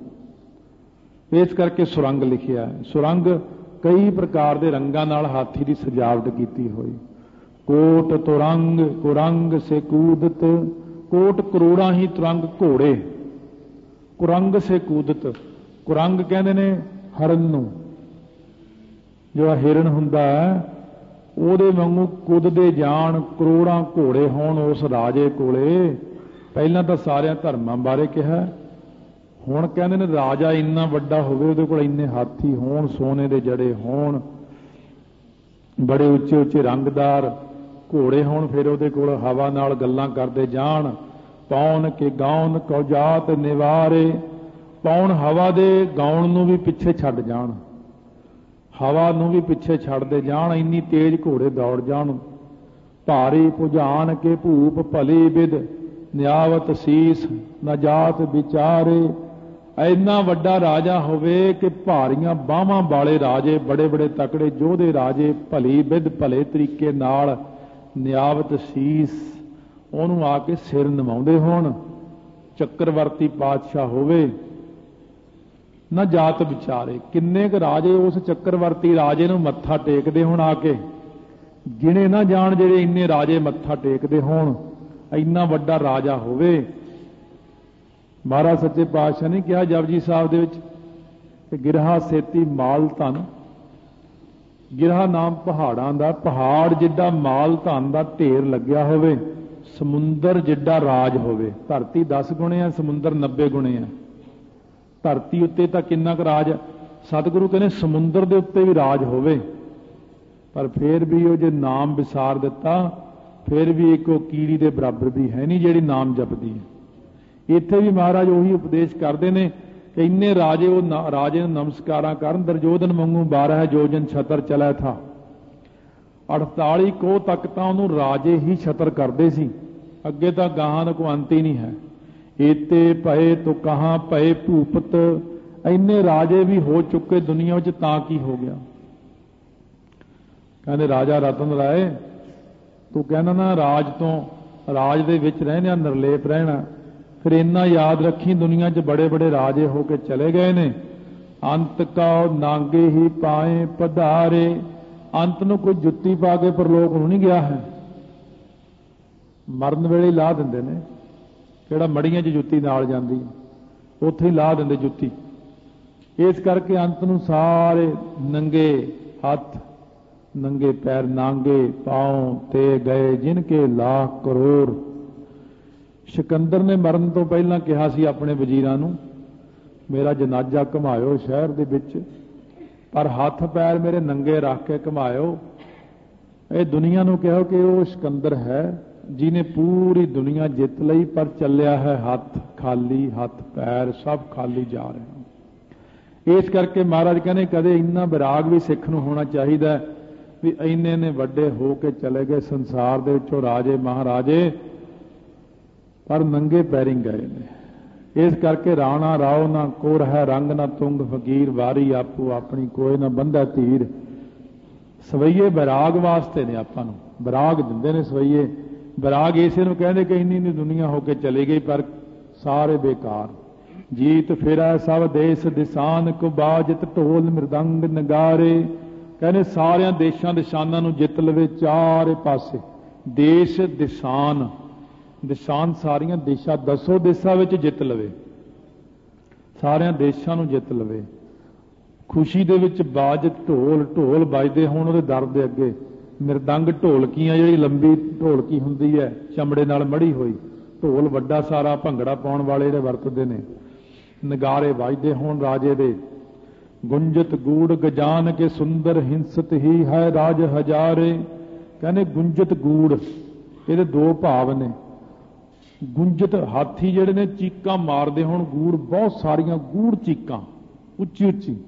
ਇਸ ਕਰਕੇ ਸੁਰੰਗ ਲਿਖਿਆ। ਸੁਰੰਗ ਕਈ ਪ੍ਰਕਾਰ ਦੇ ਰੰਗਾਂ ਨਾਲ ਹਾਥੀ ਦੀ ਸਜਾਵਟ ਕੀਤੀ ਹੋਈ। ਕੋਟ ਤੁਰੰਗ ਕੁਰੰਗ ਸੇ ਕੂਦਤ, ਕੋਟ ਕਰੋੜਾਂ ਹੀ ਤੁਰੰਗ ਘੋੜੇ, ਕੁਰੰਗ ਸੇ ਕੂਦਤ, ਕੁਰੰਗ ਕਹਿੰਦੇ ਨੇ ਹਰਨ ਨੂੰ, ਜੋ ਹਿਰਨ ਹੁੰਦਾ ਹੈ ਉਹਦੇ ਵਾਂਗੂ ਕੁੱਦਦੇ ਜਾਣ ਕਰੋੜਾਂ ਘੋੜੇ ਹੋਣ ਉਸ ਰਾਜੇ ਕੋਲੇ। ਪਹਿਲਾਂ ਤਾਂ ਸਾਰਿਆਂ ਧਰਮਾਂ ਬਾਰੇ ਕਿਹਾ, ਹੁਣ ਕਹਿੰਦੇ ਨੇ ਰਾਜਾ ਇੰਨਾ ਵੱਡਾ ਹੋਵੇ, ਉਹਦੇ ਕੋਲ ਇੰਨੇ ਹਾਥੀ ਹੋਣ, ਸੋਨੇ ਦੇ ਜੜੇ ਹੋਣ, ਬੜੇ ਉੱਚੇ ਉੱਚੇ ਰੰਗਦਾਰ ਘੋੜੇ ਹੋਣ, ਫਿਰ ਉਹਦੇ ਕੋਲ ਹਵਾ ਨਾਲ ਗੱਲਾਂ ਕਰਦੇ ਜਾਣ। ਪੌਣ ਕੇ ਗਾਉਣ ਕੌਜਾਤ ਨਿਵਾਰੇ, ਪੌਣ ਹਵਾ ਦੇ ਗਾਉਣ ਨੂੰ ਵੀ ਪਿੱਛੇ ਛੱਡ ਜਾਣ, ਹਵਾ ਨੂੰ ਵੀ ਪਿੱਛੇ ਛੱਡਦੇ ਜਾਣ, ਇੰਨੀ ਤੇਜ਼ ਘੋੜੇ ਦੌੜ ਜਾਣ। ਭਾਰੀ ਭੁਜਾਨ ਕੇ ਭੂਪ ਭਲੀ ਵਿਦ, ਨਿਆਵਤ ਸੀਸ ਨ ਜਾਤ ਵਿਚਾਰੇ, ਇੰਨਾ ਵੱਡਾ ਰਾਜਾ ਹੋਵੇ ਕਿ ਭਾਰੀਆਂ ਬਾਹਾਂ ਵਾਲੇ ਰਾਜੇ, ਬੜੇ ਬੜੇ ਤਕੜੇ ਯੋਧੇ ਰਾਜੇ, ਭਲੀ ਵਿਦ ਭਲੇ ਤਰੀਕੇ ਨਾਲ, ਨਿਆਵਤ ਸੀਸ ਉਹਨੂੰ ਆ ਕੇ ਸਿਰ ਨਿਵਾਉਂਦੇ ਹੋਣ। ਚੱਕਰਵਰਤੀ ਪਾਤਸ਼ਾਹ ਹੋਵੇ, ਨਾ ਜਾਤ ਵਿਚਾਰੇ, ਕਿੰਨੇ ਕੁ ਰਾਜੇ ਉਸ ਚੱਕਰਵਰਤੀ ਰਾਜੇ ਨੂੰ ਮੱਥਾ ਟੇਕਦੇ ਹੋਣ, ਆ ਕੇ ਗਿਣੇ ਨਾ ਜਾਣ ਜਿਹੜੇ ਇੰਨੇ ਰਾਜੇ ਮੱਥਾ ਟੇਕਦੇ ਹੋਣ। ਇੰਨਾ ਵੱਡਾ ਰਾਜਾ ਹੋਵੇ। ਮਹਾਰਾਜ ਸੱਚੇ ਪਾਤਸ਼ਾਹ ਨੇ ਕਿਹਾ ਜਪਜੀ ਸਾਹਿਬ ਦੇ ਵਿੱਚ ਕਿ ਗਿਰਹਾ ਸੇਤੀ ਮਾਲ ਧਨ, ਗਿਰਹਾ ਨਾਮ ਪਹਾੜਾਂ ਦਾ, ਪਹਾੜ ਜਿੱਡਾ ਮਾਲ ਧਨ ਦਾ ਢੇਰ ਲੱਗਿਆ ਹੋਵੇ, ਸਮੁੰਦਰ ਜਿੱਡਾ ਰਾਜ ਹੋਵੇ। ਧਰਤੀ 10 ਗੁਣੇ ਆ, ਸਮੁੰਦਰ 90 ਗੁਣੇ ਆ। ਧਰਤੀ ਉੱਤੇ ਤਾਂ ਕਿੰਨਾ ਕੁ ਰਾਜ, ਸਤਿਗੁਰੂ ਕਹਿੰਦੇ ਸਮੁੰਦਰ ਦੇ ਉੱਤੇ ਵੀ ਰਾਜ ਹੋਵੇ, ਪਰ ਫਿਰ ਵੀ ਉਹ ਜੇ ਨਾਮ ਵਿਸਾਰ ਦਿੱਤਾ, ਫਿਰ ਵੀ ਇੱਕ ਉਹ ਕੀੜੀ ਦੇ ਬਰਾਬਰ ਵੀ ਹੈ ਨਹੀਂ ਜਿਹੜੀ ਨਾਮ ਜਪਦੀ ਹੈ। ਇੱਥੇ ਵੀ ਮਹਾਰਾਜ ਉਹੀ ਉਪਦੇਸ਼ ਕਰਦੇ ਨੇ ਕਿ ਇੰਨੇ ਰਾਜੇ, ਉਹ ਰਾਜੇ ਨੂੰ ਨਮਸਕਾਰਾਂ ਕਰਨ। ਦੁਰਯੋਧਨ ਵਾਂਗੂ 12 ਜੋਜਨ ਛਤਰ ਚਲਿਆ ਥਾ, 48 ਕੋਹ ਤੱਕ ਤਾਂ ਉਹਨੂੰ ਰਾਜੇ ਹੀ ਛਤਰ ਕਰਦੇ ਸੀ, ਅੱਗੇ ਤਾਂ ਗਾਹਾਂ ਦਾ ਕੋਈ ਅੰਤ ਹੀ ਨਹੀਂ ਹੈ। ਏਤੇ ਪਏ ਤੋ ਕਹਾਂ ਪਏ ਭੂਪਤ, ਇੰਨੇ ਰਾਜੇ ਵੀ ਹੋ ਚੁੱਕੇ ਦੁਨੀਆ ਵਿੱਚ, ਤਾਂ ਕੀ ਹੋ ਗਿਆ। ਕਹਿੰਦੇ ਰਾਜਾ ਰਤਨ ਰਾਏ, ਤੂੰ ਕਹਿੰਦਾ ਨਾ ਰਾਜ ਤੋਂ, ਰਾਜ ਦੇ ਵਿੱਚ ਰਹਿਣਾ ਨਿਰਲੇਪ ਰਹਿਣਾ, ਫਿਰ ਇੰਨਾ ਯਾਦ ਰੱਖੀ ਦੁਨੀਆ 'ਚ ਬੜੇ ਬੜੇ ਰਾਜੇ ਹੋ ਕੇ ਚਲੇ ਗਏ ਨੇ। ਅੰਤ ਕਉ ਨਾਂਗੇ ਹੀ ਪਾਏ ਪਧਾਰੇ, ਅੰਤ ਨੂੰ ਕੋਈ ਜੁੱਤੀ ਪਾ ਕੇ ਪਰਲੋਕ ਨੂੰ ਨਹੀਂ ਗਿਆ ਹੈ, ਮਰਨ ਵੇਲੇ ਲਾ ਦਿੰਦੇ ਨੇ। ਕਿਹੜਾ ਮੜੀਆਂ 'ਚ ਜੁੱਤੀ ਨਾਲ ਜਾਂਦੀ, ਉੱਥੇ ਹੀ ਲਾ ਦਿੰਦੇ ਜੁੱਤੀ। ਇਸ ਕਰਕੇ ਅੰਤ ਨੂੰ ਸਾਰੇ ਨੰਗੇ ਹੱਥ ਨੰਗੇ ਪੈਰ, ਨਾਂਗੇ ਪਾਉ ਤੇ ਗਏ ਜਿਨ ਕੇ ਲੱਖ ਕਰੋੜ। ਸਿਕੰਦਰ ਨੇ ਮਰਨ ਤੋਂ ਪਹਿਲਾਂ ਕਿਹਾ ਸੀ ਆਪਣੇ ਵਜ਼ੀਰਾਂ ਨੂੰ, ਮੇਰਾ ਜਨਾਜ਼ਾ ਘੁਮਾਇਓ ਸ਼ਹਿਰ ਦੇ ਵਿੱਚ, ਪਰ ਹੱਥ ਪੈਰ ਮੇਰੇ ਨੰਗੇ ਰੱਖ ਕੇ ਘੁਮਾਇਓ। ਇਹ ਦੁਨੀਆ ਨੂੰ ਕਹੋ ਕਿ ਉਹ ਸਿਕੰਦਰ ਹੈ ਜਿਹਨੇ ਪੂਰੀ ਦੁਨੀਆ ਜਿੱਤ ਲਈ, ਪਰ ਚੱਲਿਆ ਹੈ ਹੱਥ ਖਾਲੀ, ਹੱਥ ਪੈਰ ਸਭ ਖਾਲੀ ਜਾ ਰਹੇ। ਇਸ ਕਰਕੇ ਮਹਾਰਾਜ ਕਹਿੰਦੇ ਕਦੇ ਇੰਨਾ ਵਿਰਾਗ ਵੀ ਸਿੱਖ ਨੂੰ ਹੋਣਾ ਚਾਹੀਦਾ ਵੀ ਇੰਨੇ ਨੇ ਵੱਡੇ ਹੋ ਕੇ ਚਲੇ ਗਏ ਸੰਸਾਰ ਦੇ ਵਿੱਚੋਂ ਰਾਜੇ ਮਹਾਰਾਜੇ, ਪਰ ਨੰਗੇ ਪੈਰੀਂ ਗਏ ਨੇ। ਇਸ ਕਰਕੇ ਰਾਣਾ ਰਾਓ ਨਾ ਕੋਰ ਹੈ ਰੰਗ ਨਾ ਤੁੰਗ ਫਕੀਰ, ਵਾਰੀ ਆਪੂ ਆਪਣੀ ਕੋਈ ਨਾ ਬੰਦਾ ਧੀਰ। ਸਵਈਏ ਵਿਰਾਗ ਵਾਸਤੇ ਨੇ, ਆਪਾਂ ਨੂੰ ਵਿਰਾਗ ਦਿੰਦੇ ਨੇ ਸਵਈਏ। ਵਿਰਾਗ ਇਸੇ ਨੂੰ ਕਹਿੰਦੇ ਕਿ ਇੰਨੀ ਦੁਨੀਆ ਹੋ ਕੇ ਚਲੀ ਗਈ ਪਰ ਸਾਰੇ ਬੇਕਾਰ। ਜੀਤ ਫਿਰੈ ਸਭ ਦੇਸ਼ ਦਿਸਾਨ ਕੋ ਬਾਜਤ, ਢੋਲ ਮ੍ਰਿਦੰਗ ਨਗਾਰੇ। ਕਹਿੰਦੇ ਸਾਰਿਆਂ ਦੇਸ਼ਾਂ ਦਿਸ਼ਾਨਾਂ ਨੂੰ ਜਿੱਤ ਲਵੇ, ਚਾਰੇ ਪਾਸੇ ਦੇਸ਼ ਦਿਸ਼ਾਨ, ਦਿਸ਼ਾਨ ਸਾਰੀਆਂ ਦੇਸ਼ਾਂ 10 ਦੇਸ਼ਾਂ ਵਿੱਚ ਜਿੱਤ ਲਵੇ, ਸਾਰਿਆਂ ਦੇਸ਼ਾਂ ਨੂੰ ਜਿੱਤ ਲਵੇ। ਖੁਸ਼ੀ ਦੇ ਵਿੱਚ ਬਾਜ ਢੋਲ ਵੱਜਦੇ ਹੋਣ ਉਹਦੇ ਦਰ ਦੇ ਅੱਗੇ। ਮਿਰਦੰਗ ਢੋਲਕੀਆਂ, ਜਿਹੜੀ ਲੰਬੀ ਢੋਲਕੀ ਹੁੰਦੀ ਹੈ ਚਮੜੇ ਨਾਲ ਮੜੀ ਹੋਈ, ਢੋਲ ਵੱਡਾ ਸਾਰਾ, ਭੰਗੜਾ ਪਾਉਣ ਵਾਲੇ ਜਿਹੜੇ ਵਰਤਦੇ ਨੇ, ਨਗਾਰੇ ਵੱਜਦੇ ਹੋਣ ਰਾਜੇ ਦੇ। ਗੁੰਜਤ ਗੂੜ ਗਜਾਨ ਕੇ ਸੁੰਦਰ ਹਿੰਸਤ ਹੀ ਹੈ ਰਾਜ ਹਜ਼ਾਰੇ। ਕਹਿੰਦੇ ਗੁੰਜਤ ਗੂੜ, ਇਹਦੇ ਦੋ ਭਾਵ ਨੇ। ਗੁੰਜਤ ਹਾਥੀ ਜਿਹੜੇ ਨੇ ਚੀਕਾਂ ਮਾਰਦੇ ਹੋਣ, ਗੂੜ ਬਹੁਤ ਸਾਰੀਆਂ ਗੂੜ ਚੀਕਾਂ, ਉੱਚੀ ਉੱਚੀ।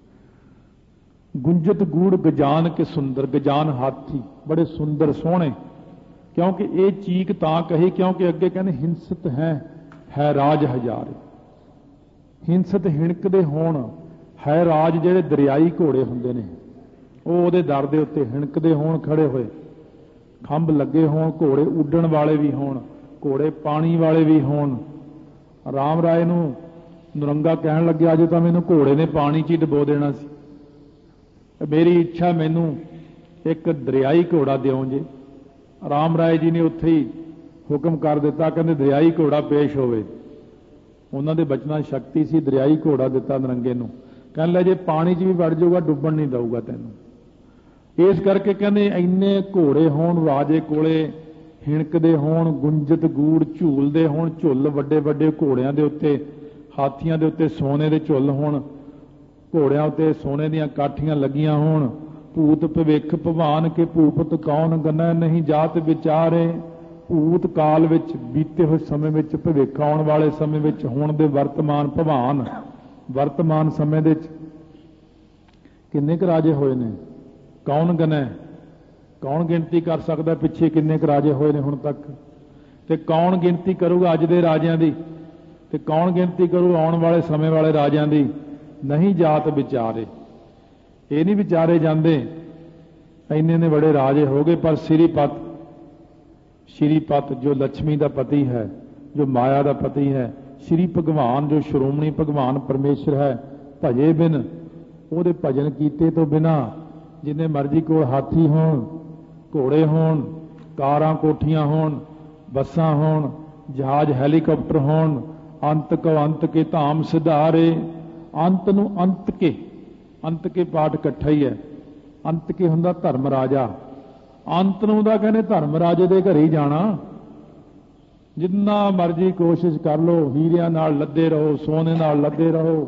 ਗੁੰਜਤ ਗੂੜ ਗਜਾਨ ਕੇ ਸੁੰਦਰ, ਗਜਾਨ ਹਾਥੀ ਬੜੇ ਸੁੰਦਰ ਸੋਹਣੇ। ਕਿਉਂਕਿ ਇਹ ਚੀਕ ਤਾਂ ਕਹੀ ਕਿਉਂਕਿ ਅੱਗੇ ਕਹਿੰਦੇ ਹਿੰਸਤ ਹੈ ਰਾਜ ਹਜ਼ਾਰੇ। ਹਿੰਸਤ ਹਿਣਕਦੇ ਹੋਣ, ਹੈ ਰਾਜ ਜਿਹੜੇ ਦਰਿਆਈ ਘੋੜੇ ਹੁੰਦੇ ਨੇ, ਉਹ ਉਹਦੇ ਦਰ ਦੇ ਉੱਤੇ ਹਿਣਕਦੇ ਹੋਣ ਖੜੇ ਹੋਏ। ਖੰਭ ਲੱਗੇ ਹੋਣ, ਘੋੜੇ ਉੱਡਣ ਵਾਲੇ ਵੀ ਹੋਣ, ਘੋੜੇ ਪਾਣੀ ਵਾਲੇ ਵੀ ਹੋਣ। ਰਾਮ ਰਾਏ ਨੂੰ ਨਰੰਗਾ ਕਹਿਣ ਲੱਗਿਆ, ਅੱਜ ਤਾਂ ਮੈਨੂੰ ਘੋੜੇ ਨੇ ਪਾਣੀ 'ਚ ਹੀ ਡੁਬੋ ਦੇਣਾ ਸੀ, ਮੇਰੀ ਇੱਛਾ ਮੈਨੂੰ ਇੱਕ ਦਰਿਆਈ ਘੋੜਾ ਦਿਓ ਜੇ। ਰਾਮ ਰਾਏ ਜੀ ਨੇ ਉੱਥੇ ਹੀ ਹੁਕਮ ਕਰ ਦਿੱਤਾ, ਕਹਿੰਦੇ ਦਰਿਆਈ ਘੋੜਾ ਪੇਸ਼ ਹੋਵੇ। ਉਹਨਾਂ ਦੇ ਬਚਨਾਂ ਸ਼ਕਤੀ ਸੀ, ਦਰਿਆਈ ਘੋੜਾ ਦਿੱਤਾ ਨਰੰਗੇ ਨੂੰ। ਕਹਿਣ ਲੈ ਜੇ ਪਾਣੀ 'ਚ ਵੀ ਵੜ ਜਾਊਗਾ, ਡੁੱਬਣ ਨਹੀਂ ਦਊਗਾ ਤੈਨੂੰ। ਇਸ ਕਰਕੇ ਕਹਿੰਦੇ ਇੰਨੇ ਘੋੜੇ ਹੋਣ ਰਾਜੇ ਕੋਲੇ, ਹਿਣਕਦੇ ਹੋਣ, ਗੁੰਜਤ ਗੂੜ ਝੂਲਦੇ ਹੋਣ, ਝੁੱਲ ਵੱਡੇ ਵੱਡੇ ਘੋੜਿਆਂ ਦੇ ਉੱਤੇ, ਹਾਥੀਆਂ ਦੇ ਉੱਤੇ ਸੋਨੇ ਦੇ ਝੁੱਲ ਹੋਣ, ਘੋੜਿਆਂ ਉੱਤੇ ਸੋਨੇ ਦੀਆਂ ਕਾਠੀਆਂ ਲੱਗੀਆਂ ਹੋਣ। ਭੂਤ ਭਵਿੱਖ ਭਵਾਨ ਕੇ ਭੂਪਤ ਕੌਣ ਗਨੈ ਨਹੀਂ ਜਾਤ ਵਿਚਾਰੇ। ਭੂਤ ਕਾਲ ਵਿੱਚ, ਬੀਤੇ ਹੋਏ ਸਮੇਂ ਵਿੱਚ, ਭਵਿੱਖ ਆਉਣ ਵਾਲੇ ਸਮੇਂ ਵਿੱਚ, ਹੁਣ ਦੇ ਵਰਤਮਾਨ ਭਵਾਨ, ਵਰਤਮਾਨ ਸਮੇਂ ਦੇ ਵਿੱਚ ਕਿੰਨੇ ਕੁ ਰਾਜੇ ਹੋਏ ਨੇ, ਕੌਣ ਗਨੈ, ਕੌਣ ਗਿਣਤੀ ਕਰ ਸਕਦਾ ਪਿੱਛੇ ਕਿੰਨੇ ਕੁ ਰਾਜੇ ਹੋਏ ਨੇ ਹੁਣ ਤੱਕ। ਤੇ ਕੌਣ ਗਿਣਤੀ ਕਰੂਗਾ ਅੱਜ ਦੇ ਰਾਜਿਆਂ ਦੀ, ਤੇ ਕੌਣ ਗਿਣਤੀ ਕਰੂ ਆਉਣ ਵਾਲੇ ਸਮੇਂ ਵਾਲੇ ਰਾਜਿਆਂ ਦੀ। ਨਹੀਂ ਜਾਤ ਵਿਚਾਰੇ, ਇਹ ਨਹੀਂ ਵਿਚਾਰੇ ਜਾਂਦੇ। ਇੰਨੇ ਨੇ ਬੜੇ ਰਾਜੇ ਹੋ ਗਏ, ਪਰ ਸ਼੍ਰੀਪਤ ਜੋ ਲక్ష్ਮੀ ਦਾ ਪਤੀ ਹੈ, ਜੋ ਮਾਇਆ ਦਾ ਪਤੀ ਹੈ, ਸ਼੍ਰੀ ਭਗਵਾਨ ਜੋ ਸ਼੍ਰੋਮਣੀ ਭਗਵਾਨ ਪਰਮੇਸ਼ਰ ਹੈ, ਭਜੇ ਬਿਨ, ਉਹਦੇ ਭਜਨ ਕੀਤੇ ਤੋਂ ਬਿਨਾ, ਜਿੰਨੇ ਮਰਜ਼ੀ ਕੋਲ ਹਾਥੀ ਹੋਣ, ਘੋੜੇ ਹੋਣ, ਕਾਰਾਂ ਕੋਠੀਆਂ ਹੋਣ, ਬੱਸਾਂ ਹੋਣ, ਜਹਾਜ਼ ਹੈਲੀਕਾਪਟਰ ਹੋਣ, ਅੰਤ ਕੋ ਅੰਤ ਕੇ ਧਾਮ ਸਿਧਾਰੇ। ਅੰਤ ਨੂੰ ਅੰਤ ਕੇ ਪਾਠ ਇਕੱਠਾ ਹੀ ਹੈ। ਅੰਤ ਕੇ ਹੁੰਦਾ ਧਰਮ ਰਾਜਾ, ਅੰਤ ਨੂੰ ਦਾ ਕਹਿੰਦੇ ਧਰਮ ਰਾਜੇ ਦੇ ਘਰੇ ਹੀ ਜਾਣਾ। ਜਿੰਨਾ ਮਰਜ਼ੀ ਕੋਸ਼ਿਸ਼ ਕਰ ਲਓ, ਹੀਰਿਆਂ ਨਾਲ ਲੱਦੇ ਰਹੋ, ਸੋਨੇ ਨਾਲ ਲੱਦੇ ਰਹੋ,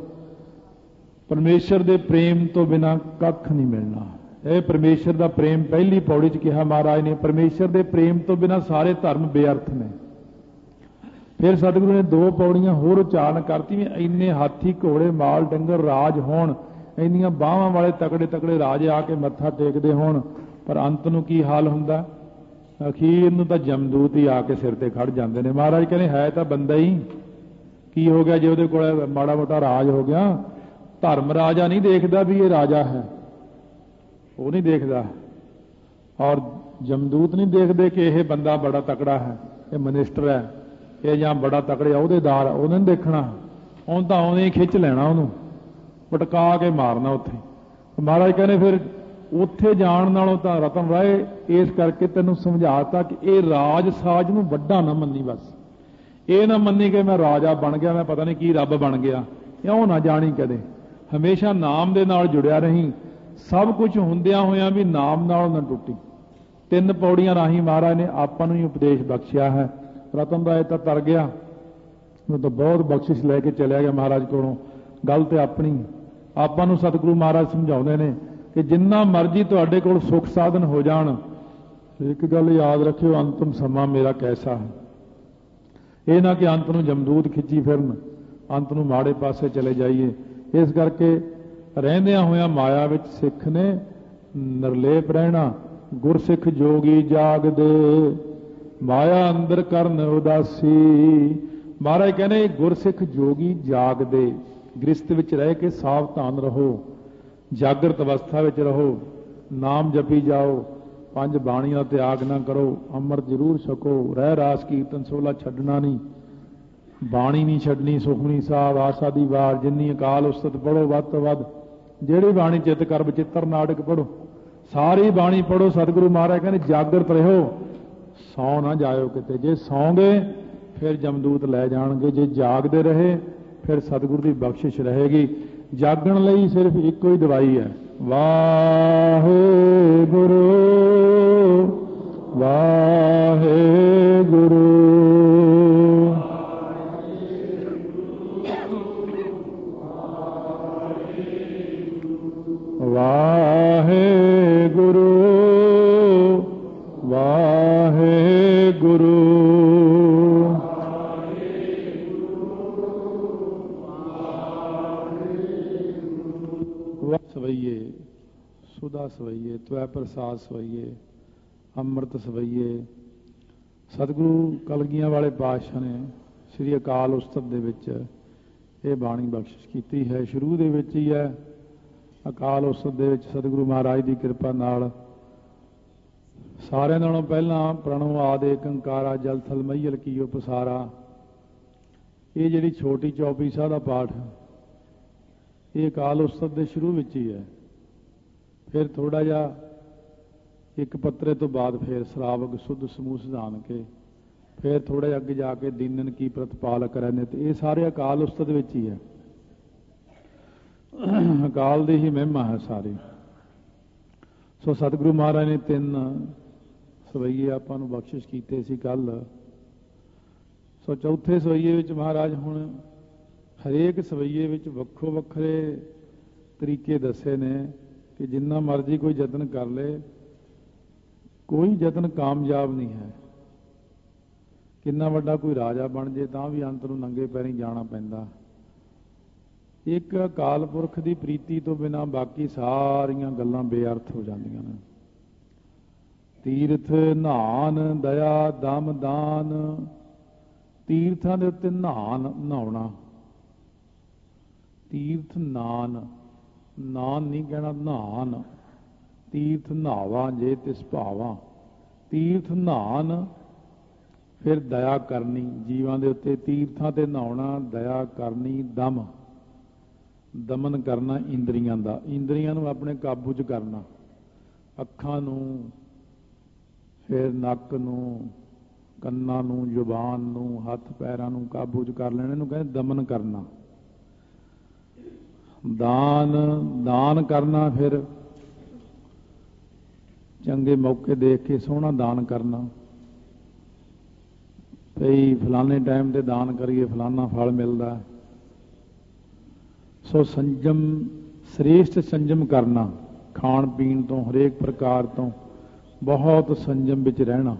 ਪਰਮੇਸ਼ਰ ਦੇ ਪ੍ਰੇਮ ਤੋਂ ਬਿਨਾ ਕੱਖ ਨਹੀਂ ਮਿਲਣਾ। ਇਹ ਪਰਮੇਸ਼ਰ ਦਾ ਪ੍ਰੇਮ ਪਹਿਲੀ ਪੌੜੀ 'ਚ ਕਿਹਾ ਮਹਾਰਾਜ ਨੇ, ਪਰਮੇਸ਼ਰ ਦੇ ਪ੍ਰੇਮ ਤੋਂ ਬਿਨਾ ਸਾਰੇ ਧਰਮ ਬੇਅਰਥ ਨੇ। ਫਿਰ ਸਤਿਗੁਰੂ ਨੇ ਦੋ ਪੌੜੀਆਂ ਹੋਰ ਉਚਾਰਨ ਕਰਤੀ ਵੀ ਇੰਨੇ ਹਾਥੀ ਘੋੜੇ ਮਾਲ ਡੰਗਰ ਰਾਜ ਹੋਣ, ਇੰਨੀਆਂ ਬਾਹਾਂ ਵਾਲੇ ਤਕੜੇ ਤਕੜੇ ਰਾਜੇ ਆ ਕੇ ਮੱਥਾ ਟੇਕਦੇ ਹੋਣ, ਪਰ ਅੰਤ ਨੂੰ ਕੀ ਹਾਲ ਹੁੰਦਾ, ਅਖੀਰ ਨੂੰ ਤਾਂ ਜਮਦੂਤ ਹੀ ਆ ਕੇ ਸਿਰ ਤੇ ਖੜ ਜਾਂਦੇ ਨੇ। ਮਹਾਰਾਜ ਕਹਿੰਦੇ ਹੈ ਤਾਂ ਬੰਦਾ ਹੀ, ਕੀ ਹੋ ਗਿਆ ਜੇ ਉਹਦੇ ਕੋਲ ਮਾੜਾ ਮੋਟਾ ਰਾਜ ਹੋ ਗਿਆ। ਧਰਮ ਰਾਜਾ ਨਹੀਂ ਦੇਖਦਾ ਵੀ ਇਹ ਰਾਜਾ ਹੈ, ਉਹ ਨਹੀਂ ਦੇਖਦਾ, ਔਰ ਜਮਦੂਤ ਨਹੀਂ ਦੇਖਦੇ ਕਿ ਇਹ ਬੰਦਾ ਬੜਾ ਤਕੜਾ ਹੈ, ਇਹ ਮਨਿਸਟਰ ਹੈ, ਇਹ ਜਾਂ ਬੜਾ ਤਕੜੇ ਅਹੁਦੇਦਾਰ, ਉਹਨੇ ਨਹੀਂ ਦੇਖਣਾ। ਉਹਨ ਤਾਂ ਉਹਨੇ ਖਿੱਚ ਲੈਣਾ, ਉਹਨੂੰ ਪਟਕਾ ਕੇ ਮਾਰਨਾ ਉੱਥੇ। ਮਹਾਰਾਜ ਕਹਿੰਦੇ ਫਿਰ ਉੱਥੇ ਜਾਣ ਨਾਲੋਂ ਤਾਂ ਰਤਨ ਰਾਏ ਇਸ ਕਰਕੇ ਤੈਨੂੰ ਸਮਝਾਤਾ ਕਿ ਇਹ ਰਾਜ ਸਾਜ ਨੂੰ ਵੱਡਾ ਨਾ ਮੰਨੀ। ਬਸ ਇਹ ਨਾ ਮੰਨੀ ਕਿ ਮੈਂ ਰਾਜਾ ਬਣ ਗਿਆ, ਮੈਂ ਪਤਾ ਨਹੀਂ ਕੀ ਰੱਬ ਬਣ ਗਿਆ, ਇਉਂ ਨਾ ਜਾਣੀ ਕਦੇ। ਹਮੇਸ਼ਾ ਨਾਮ ਦੇ ਨਾਲ ਜੁੜਿਆ ਰਹੀਂ, ਸਭ ਕੁਝ ਹੁੰਦਿਆਂ ਹੋਇਆਂ ਵੀ ਨਾਮ ਨਾਲ ਨਾ ਟੁੱਟੀ। ਤਿੰਨ ਪੌੜੀਆਂ ਰਾਹੀਂ ਮਹਾਰਾਜ ਨੇ ਆਪਾਂ ਨੂੰ ਹੀ ਉਪਦੇਸ਼ ਬਖਸ਼ਿਆ ਹੈ। ਰਤਨ ਰਾਏ ਤਾਂ ਤਰ ਗਿਆ, ਉਹ ਤਾਂ ਬਹੁਤ ਬਖਸ਼ਿਸ਼ ਲੈ ਕੇ ਚਲਿਆ ਗਿਆ ਮਹਾਰਾਜ ਕੋਲੋਂ। ਗੱਲ ਤੇ ਆਪਣੀ, ਆਪਾਂ ਨੂੰ ਸਤਿਗੁਰੂ ਮਹਾਰਾਜ ਸਮਝਾਉਂਦੇ ਨੇ ਕਿ ਜਿੰਨਾ ਮਰਜ਼ੀ ਤੁਹਾਡੇ ਕੋਲ ਸੁੱਖ ਸਾਧਨ ਹੋ ਜਾਣ, ਇੱਕ ਗੱਲ ਯਾਦ ਰੱਖਿਓ, ਅੰਤਮ ਸਮਾਂ ਮੇਰਾ ਕੈਸਾ ਹੈ। ਇਹ ਨਾ ਕਿ ਅੰਤ ਨੂੰ ਜਮਦੂਤ ਖਿੱਚੀ ਫਿਰਨ, ਅੰਤ ਨੂੰ ਮਾੜੇ ਪਾਸੇ ਚਲੇ ਜਾਈਏ। ਇਸ ਕਰਕੇ ਰਹਿੰਦਿਆਂ ਹੋਇਆਂ ਮਾਇਆ ਵਿੱਚ ਸਿੱਖ ਨੇ ਨਿਰਲੇਪ ਰਹਿਣਾ। ਗੁਰਸਿੱਖ ਜੋਗੀ ਜਾਗਦੇ, ਮਾਇਆ ਅੰਦਰ ਕਰਨ ਉਦਾਸੀ। ਮਹਾਰਾਜ ਕਹਿੰਦੇ ਗੁਰਸਿੱਖ ਜੋਗੀ ਜਾਗਦੇ, ਗ੍ਰਸਥ ਵਿੱਚ ਰਹਿ ਕੇ ਸਾਵਧਾਨ ਰਹੋ, ਜਾਗਰਤ ਅਵਸਥਾ ਵਿੱਚ ਰਹੋ, ਨਾਮ ਜਪੀ ਜਾਓ, ਪੰਜ ਬਾਣੀਆਂ ਦਾ ਤਿਆਗ ਨਾ ਕਰੋ, ਅੰਮ੍ਰਿਤ ਜ਼ਰੂਰ ਛਕੋ, ਰਹਿ ਰਾਸ ਕੀਰਤਨ ਸੋਲਾ ਛੱਡਣਾ ਨਹੀਂ, ਬਾਣੀ ਨਹੀਂ ਛੱਡਣੀ, ਸੁਖਮਨੀ ਸਾਹਿਬ, ਆਸਾ ਦੀ ਵਾਰ, ਜਿੰਨੀ ਅਕਾਲ ਉਸਤਤ ਪੜੋ ਵੱਧ ਤੋਂ ਵੱਧ, ਜਿਹੜੀ ਬਾਣੀ ਚਿੱਤ ਕਰ ਬਚਿੱਤਰ ਨਾਟਕ ਪੜੋ, ਸਾਰੀ ਬਾਣੀ ਪੜੋ। ਸਤਿਗੁਰੂ ਮਹਾਰਾਜ ਕਹਿੰਦੇ ਜਾਗਰਤ ਰਹੋ, ਸੌਂ ਨਾ ਜਾਇਓ ਕਿਤੇ। ਜੇ ਸੌਂਗੇ ਫਿਰ ਜਮਦੂਤ ਲੈ ਜਾਣਗੇ, ਜੇ ਜਾਗਦੇ ਰਹੇ ਫਿਰ ਸਤਿਗੁਰੂ ਦੀ ਬਖਸ਼ਿਸ਼ ਰਹੇਗੀ। ਜਾਗਣ ਲਈ ਸਿਰਫ ਇੱਕੋ ਹੀ ਦਵਾਈ ਹੈ, ਵਾਹਿਗੁਰੂ ਵਾਹਿਗੁਰੂ। ਵਾਹਿਗੁਰੂ ਵਾਹਿਗੁਰੂ। ਸਵਈਏ ਸੁਦਾ ਸਵਈਏ ਤਵੈ ਪ੍ਰਸਾਦ ਸਵਈਏ ਅੰਮ੍ਰਿਤ ਸਵਈਏ। ਸਤਿਗੁਰੂ ਕਲਗੀਆਂ ਵਾਲੇ ਪਾਤਸ਼ਾਹ ਨੇ ਸ੍ਰੀ ਅਕਾਲ ਉਸਤਤ ਦੇ ਵਿੱਚ ਇਹ ਬਾਣੀ ਬਖਸ਼ਿਸ਼ ਕੀਤੀ ਹੈ। ਸ਼ੁਰੂ ਦੇ ਵਿੱਚ ਹੀ ਹੈ ਅਕਾਲ ਉਸਤਤ ਦੇ ਵਿੱਚ ਸਤਿਗੁਰੂ ਮਹਾਰਾਜ ਦੀ ਕਿਰਪਾ ਨਾਲ ਸਾਰਿਆਂ ਨਾਲੋਂ ਪਹਿਲਾਂ ਪ੍ਰਣਵ ਆਦਿ ਏਕੰਕਾਰਾ ਜਲ ਥਲ ਮਈਲ ਕੀਓ ਪਸਾਰਾ, ਇਹ ਜਿਹੜੀ ਛੋਟੀ ਚੌਪਈ ਸਾਹਿਬ ਦਾ ਪਾਠ ਇਹ ਅਕਾਲ ਉਸਤਤ ਦੇ ਸ਼ੁਰੂ ਵਿੱਚ ਹੀ ਹੈ। ਫਿਰ ਥੋੜ੍ਹਾ ਜਿਹਾ ਇੱਕ ਪੱਤਰੇ ਤੋਂ ਬਾਅਦ ਫਿਰ ਸਰਾਵਕ ਸੁਧ ਸਮੂਹ ਸਿਧਾਨ ਕੇ ਫਿਰ ਥੋੜ੍ਹਾ ਜਿਹਾ ਅੱਗੇ ਜਾ ਕੇ ਦੀਨਨ ਕੀ ਪ੍ਰਤਪਾਲ ਕਰੈ ਨਿਤ, ਇਹ ਸਾਰੇ ਅਕਾਲ ਉਸਤਤ ਵਿੱਚ ਹੀ ਹੈ। ਅਕਾਲ ਦੀ ਹੀ ਮਹਿਮਾ ਹੈ ਸਾਰੀ। ਸੋ ਸਤਿਗੁਰੂ ਮਹਾਰਾਜ ਨੇ 3 ਸਵਈਏ ਆਪਾਂ ਨੂੰ ਬਖਸ਼ਿਸ਼ ਕੀਤੇ ਸੀ ਕੱਲ੍ਹ। ਸੋ ਚੌਥੇ ਸਵਈਏ ਵਿੱਚ ਮਹਾਰਾਜ ਹੁਣ ਹਰੇਕ ਸਵਈਏ ਵਿੱਚ ਵੱਖੋ ਵੱਖਰੇ ਤਰੀਕੇ ਦੱਸੇ ਨੇ ਕਿ ਜਿੰਨਾ ਮਰਜ਼ੀ ਕੋਈ ਯਤਨ ਕਰ ਲੇ ਕੋਈ ਯਤਨ ਕਾਮਯਾਬ ਨਹੀਂ ਹੈ। ਕਿੰਨਾ ਵੱਡਾ ਕੋਈ ਰਾਜਾ ਬਣ ਜੇ ਤਾਂ ਵੀ ਅੰਤ ਨੂੰ ਨੰਗੇ ਪੈਰੀਂ ਜਾਣਾ ਪੈਂਦਾ। ਇੱਕ ਅਕਾਲ ਪੁਰਖ ਦੀ ਪ੍ਰੀਤੀ ਤੋਂ ਬਿਨਾਂ ਬਾਕੀ ਸਾਰੀਆਂ ਗੱਲਾਂ ਬੇਅਰਥ ਹੋ ਜਾਂਦੀਆਂ ਨੇ। ਤੀਰਥ ਨਹਾਨ ਦਇਆ ਦਮ ਦਾਨ, ਤੀਰਥਾਂ ਦੇ ਉੱਤੇ ਨਹਾਉਣਾ। ਤੀਰਥ ਨਾਨ ਨਹੀਂ ਕਹਿਣਾ, ਨਹਾਨ। ਤੀਰਥ ਨਹਾਵਾ ਜੇ ਤਿਸ ਭਾਵਾਂ, ਤੀਰਥ ਨਹਾਨ ਫਿਰ ਦਇਆ ਕਰਨੀ ਜੀਵਾਂ ਦੇ ਉੱਤੇ। ਤੀਰਥਾਂ ਤੇ ਨਹਾਉਣਾ, ਦਇਆ ਕਰਨੀ, ਦਮਨ ਕਰਨਾ ਇੰਦਰੀਆਂ ਦਾ, ਇੰਦਰੀਆਂ ਨੂੰ ਆਪਣੇ ਕਾਬੂ 'ਚ ਕਰਨਾ। ਅੱਖਾਂ ਨੂੰ, ਫਿਰ ਨੱਕ ਨੂੰ, ਕੰਨਾਂ ਨੂੰ, ਜ਼ੁਬਾਨ ਨੂੰ, ਹੱਥ ਪੈਰਾਂ ਨੂੰ ਕਾਬੂ 'ਚ ਕਰ ਲੈਣਾ, ਇਹਨੂੰ ਕਹਿੰਦੇ ਦਮਨ ਕਰਨਾ। ਦਾਨ ਕਰਨਾ, ਫਿਰ ਚੰਗੇ ਮੌਕੇ ਦੇਖ ਕੇ ਸੋਹਣਾ ਦਾਨ ਕਰਨਾ। ਭਈ ਫਲਾਣੇ ਟਾਈਮ ਤੇ ਦਾਨ ਕਰੀਏ ਫਲਾਣਾ ਫਲ ਮਿਲਦਾ। ਸੋ ਸੰਜਮ, ਸ੍ਰੇਸ਼ਟ ਸੰਜਮ ਕਰਨਾ, ਖਾਣ ਪੀਣ ਤੋਂ, ਹਰੇਕ ਪ੍ਰਕਾਰ ਤੋਂ ਬਹੁਤ ਸੰਜਮ ਵਿੱਚ ਰਹਿਣਾ।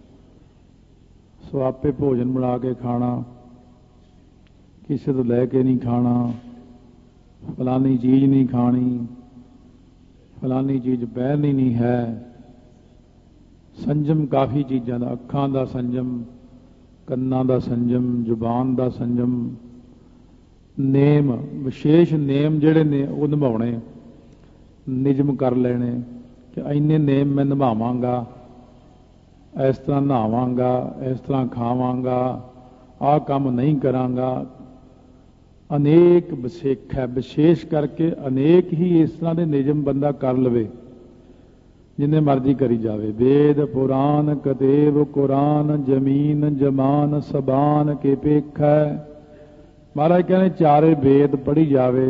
ਸੋ ਆਪੇ ਭੋਜਨ ਬਣਾ ਕੇ ਖਾਣਾ, ਕਿਸੇ ਤੋਂ ਲੈ ਕੇ ਨਹੀਂ ਖਾਣਾ, ਫਲਾਨੀ ਚੀਜ਼ ਨਹੀਂ ਖਾਣੀ, ਫਲਾਨੀ ਚੀਜ਼ ਪਹਿਨਣੀ ਨਹੀਂ ਹੈ। ਸੰਜਮ ਕਾਫੀ ਚੀਜ਼ਾਂ ਦਾ, ਅੱਖਾਂ ਦਾ ਸੰਜਮ, ਕੰਨਾਂ ਦਾ ਸੰਜਮ, ਜ਼ੁਬਾਨ ਦਾ ਸੰਜਮ। ਨੇਮ, ਵਿਸ਼ੇਸ਼ ਨੇਮ ਜਿਹੜੇ ਨੇ ਉਹ ਨਿਭਾਉਣੇ, ਨਿਯਮ ਕਰ ਲੈਣੇ ਕਿ ਇੰਨੇ ਨੇਮ ਮੈਂ ਨਿਭਾਵਾਂਗਾ, ਇਸ ਤਰ੍ਹਾਂ ਨਹਾਵਾਂਗਾ, ਇਸ ਤਰ੍ਹਾਂ ਖਾਵਾਂਗਾ, ਆਹ ਕੰਮ ਨਹੀਂ ਕਰਾਂਗਾ। ਅਨੇਕ ਵਿਸੇਖ ਹੈ, ਵਿਸ਼ੇਸ਼ ਕਰਕੇ ਅਨੇਕ ਹੀ ਇਸ ਤਰ੍ਹਾਂ ਦੇ ਨਿਯਮ ਬੰਦਾ ਕਰ ਲਵੇ, ਜਿੰਨੇ ਮਰਜ਼ੀ ਕਰੀ ਜਾਵੇ। ਵੇਦ ਪੁਰਾਨ ਕਤੇਬ ਕੁਰਾਨ, ਜ਼ਮੀਨ ਜਮਾਨ ਸਬਾਨ ਕੇ ਪੇਖੈ। ਮਹਾਰਾਜ ਕਹਿੰਦੇ 4 ਵੇਦ ਪੜ੍ਹੀ ਜਾਵੇ,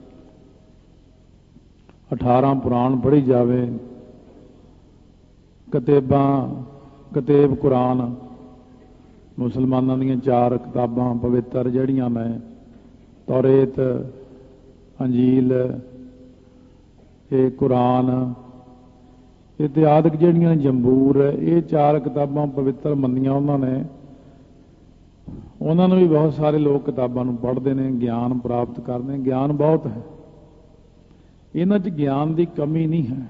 18 ਪੁਰਾਣ ਪੜ੍ਹੀ ਜਾਵੇ, ਕਤੇਬ ਕੁਰਾਨ ਮੁਸਲਮਾਨਾਂ ਦੀਆਂ 4 ਕਿਤਾਬਾਂ ਪਵਿੱਤਰ ਜਿਹੜੀਆਂ ਨੇ, ਤੌਰੇਤ, ਅੰਜੀਲ, ਇਹ ਕੁਰਾਨ ਇਤਿਆਦਿਕ ਜਿਹੜੀਆਂ ਜੰਬੂਰ, ਇਹ 4 ਕਿਤਾਬਾਂ ਪਵਿੱਤਰ ਮੰਨੀਆਂ ਉਹਨਾਂ ਨੇ। ਉਹਨਾਂ ਨੂੰ ਵੀ ਬਹੁਤ ਸਾਰੇ ਲੋਕ ਕਿਤਾਬਾਂ ਨੂੰ ਪੜ੍ਹਦੇ ਨੇ, ਗਿਆਨ ਪ੍ਰਾਪਤ ਕਰਦੇ ਨੇ। ਗਿਆਨ ਬਹੁਤ ਹੈ ਇਹਨਾਂ 'ਚ, ਗਿਆਨ ਦੀ ਕਮੀ ਨਹੀਂ ਹੈ।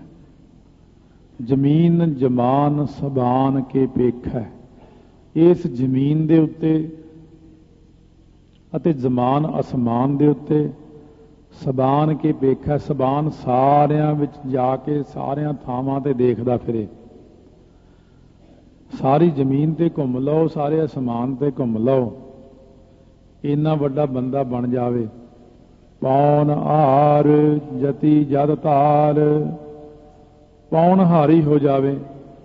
ਜ਼ਮੀਨ ਜਮਾਨ ਸਬਾਨ ਕੇ ਪੇਖੈ, ਇਸ ਜ਼ਮੀਨ ਦੇ ਉੱਤੇ ਅਤੇ ਜ਼ਮਾਨ ਅਸਮਾਨ ਦੇ ਉੱਤੇ, ਸਬਾਨ ਕੇ ਪੇਖੈ, ਸਬਾਨ ਸਾਰਿਆਂ ਵਿੱਚ ਜਾ ਕੇ ਸਾਰਿਆਂ ਥਾਵਾਂ ਤੇ ਦੇਖਦਾ ਫਿਰੇ। ਸਾਰੀ ਜ਼ਮੀਨ ਤੇ ਘੁੰਮ ਲਓ, ਸਾਰੇ ਅਸਮਾਨ ਤੇ ਘੁੰਮ ਲਓ, ਇੰਨਾ ਵੱਡਾ ਬੰਦਾ ਬਣ ਜਾਵੇ। ਪੌਣ ਹਾਰ ਜਤੀ ਜਦ ਧਾਰ, ਪੌਣ ਹਾਰੀ ਹੋ ਜਾਵੇ,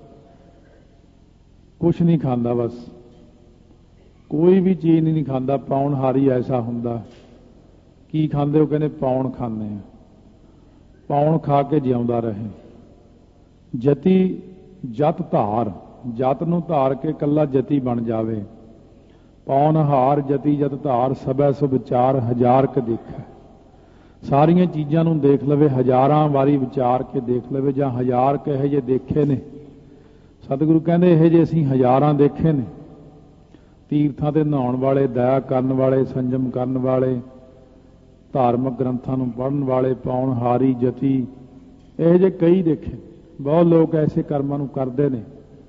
ਕੁਛ ਨਹੀਂ ਖਾਂਦਾ, ਬਸ ਕੋਈ ਵੀ ਚੀਜ਼ ਨਹੀਂ ਖਾਂਦਾ। ਪੌਣ ਹਾਰੀ ਐਸਾ ਹੁੰਦਾ ਕੀ ਖਾਂਦੇ ਹੋ? ਕਹਿੰਦੇ ਪੌਣ ਖਾਂਦੇ ਆ। ਪੌਣ ਖਾ ਕੇ ਜਿਉਂਦਾ ਰਹੇ। ਜਤੀ ਜਤ ਧਾਰ, ਜਤ ਨੂੰ ਧਾਰ ਕੇ ਕੱਲਾ ਜਤੀ ਬਣ ਜਾਵੇ। ਪੌਣ ਹਾਰ ਜਤੀ ਜਤ ਧਾਰ, ਸਭੈ ਸੁ ਵਿਚਾਰ ਹਜ਼ਾਰ ਕ ਦੇਖੈ। ਸਾਰੀਆਂ ਚੀਜ਼ਾਂ ਨੂੰ ਦੇਖ ਲਵੇ, ਹਜ਼ਾਰਾਂ ਵਾਰੀ ਵਿਚਾਰ ਕੇ ਦੇਖ ਲਵੇ, ਜਾਂ ਹਜ਼ਾਰ ਕਹੇ ਜੇ ਦੇਖੇ ਨੇ। ਸਤਿਗੁਰੂ ਕਹਿੰਦੇ ਇਹ ਜੇ ਅਸੀਂ ਹਜ਼ਾਰਾਂ ਦੇਖੇ ਨੇ। ਤੀਰਥਾਂ ਤੇ ਨਹਾਉਣ ਵਾਲੇ, ਦਇਆ ਕਰਨ ਵਾਲੇ, ਸੰਜਮ ਕਰਨ ਵਾਲੇ, ਧਾਰਮਿਕ ਗ੍ਰੰਥਾਂ ਨੂੰ ਪੜ੍ਹਨ ਵਾਲੇ, ਪੌਣਹਾਰੀ ਜਤੀ, ਇਹ ਜੇ ਕਈ ਦੇਖੇ। ਬਹੁਤ ਲੋਕ ਐਸੇ ਕਰਮਾਂ ਨੂੰ ਕਰਦੇ ਨੇ,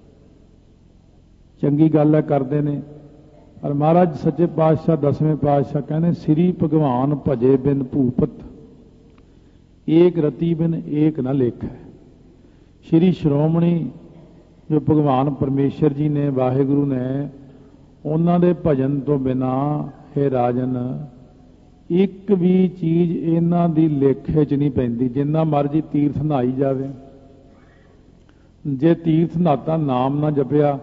ਚੰਗੀ ਗੱਲ ਹੈ, ਕਰਦੇ ਨੇ। ਪਰ ਮਹਾਰਾਜ ਸੱਚੇ ਪਾਤਸ਼ਾਹ, ਦਸਵੇਂ ਪਾਤਸ਼ਾਹ ਕਹਿੰਦੇ ਸ੍ਰੀ ਭਗਵਾਨ ਭਜੇ ਬਿਨ ਭੂਪਤ, ਏਕ ਰਤੀ ਬਿਨ ਏਕ ਨਾ ਲੇਖੈ। ਸ਼੍ਰੀ ਸ਼੍ਰੋਮਣੀ ਜੋ ਭਗਵਾਨ ਪਰਮੇਸ਼ਰ ਜੀ ਨੇ, ਵਾਹਿਗੁਰੂ ਨੇ, ਉਹਨਾਂ ਦੇ ਭਜਨ ਤੋਂ ਬਿਨਾ ਹੈ ਰਾਜਨ ਇੱਕ ਵੀ ਚੀਜ਼ ਇਹਨਾਂ ਦੀ ਲੇਖੇ 'ਚ ਨਹੀਂ ਪੈਂਦੀ। ਜਿੰਨਾ ਮਰਜੀ ਤੀਰਥ ਨਹਾਈ ਜਾਵੇ, ਜੇ ਤੀਰਥ ਨਹਾਤਾ ਨਾਮ ਨਾ ਜਪਿਆ,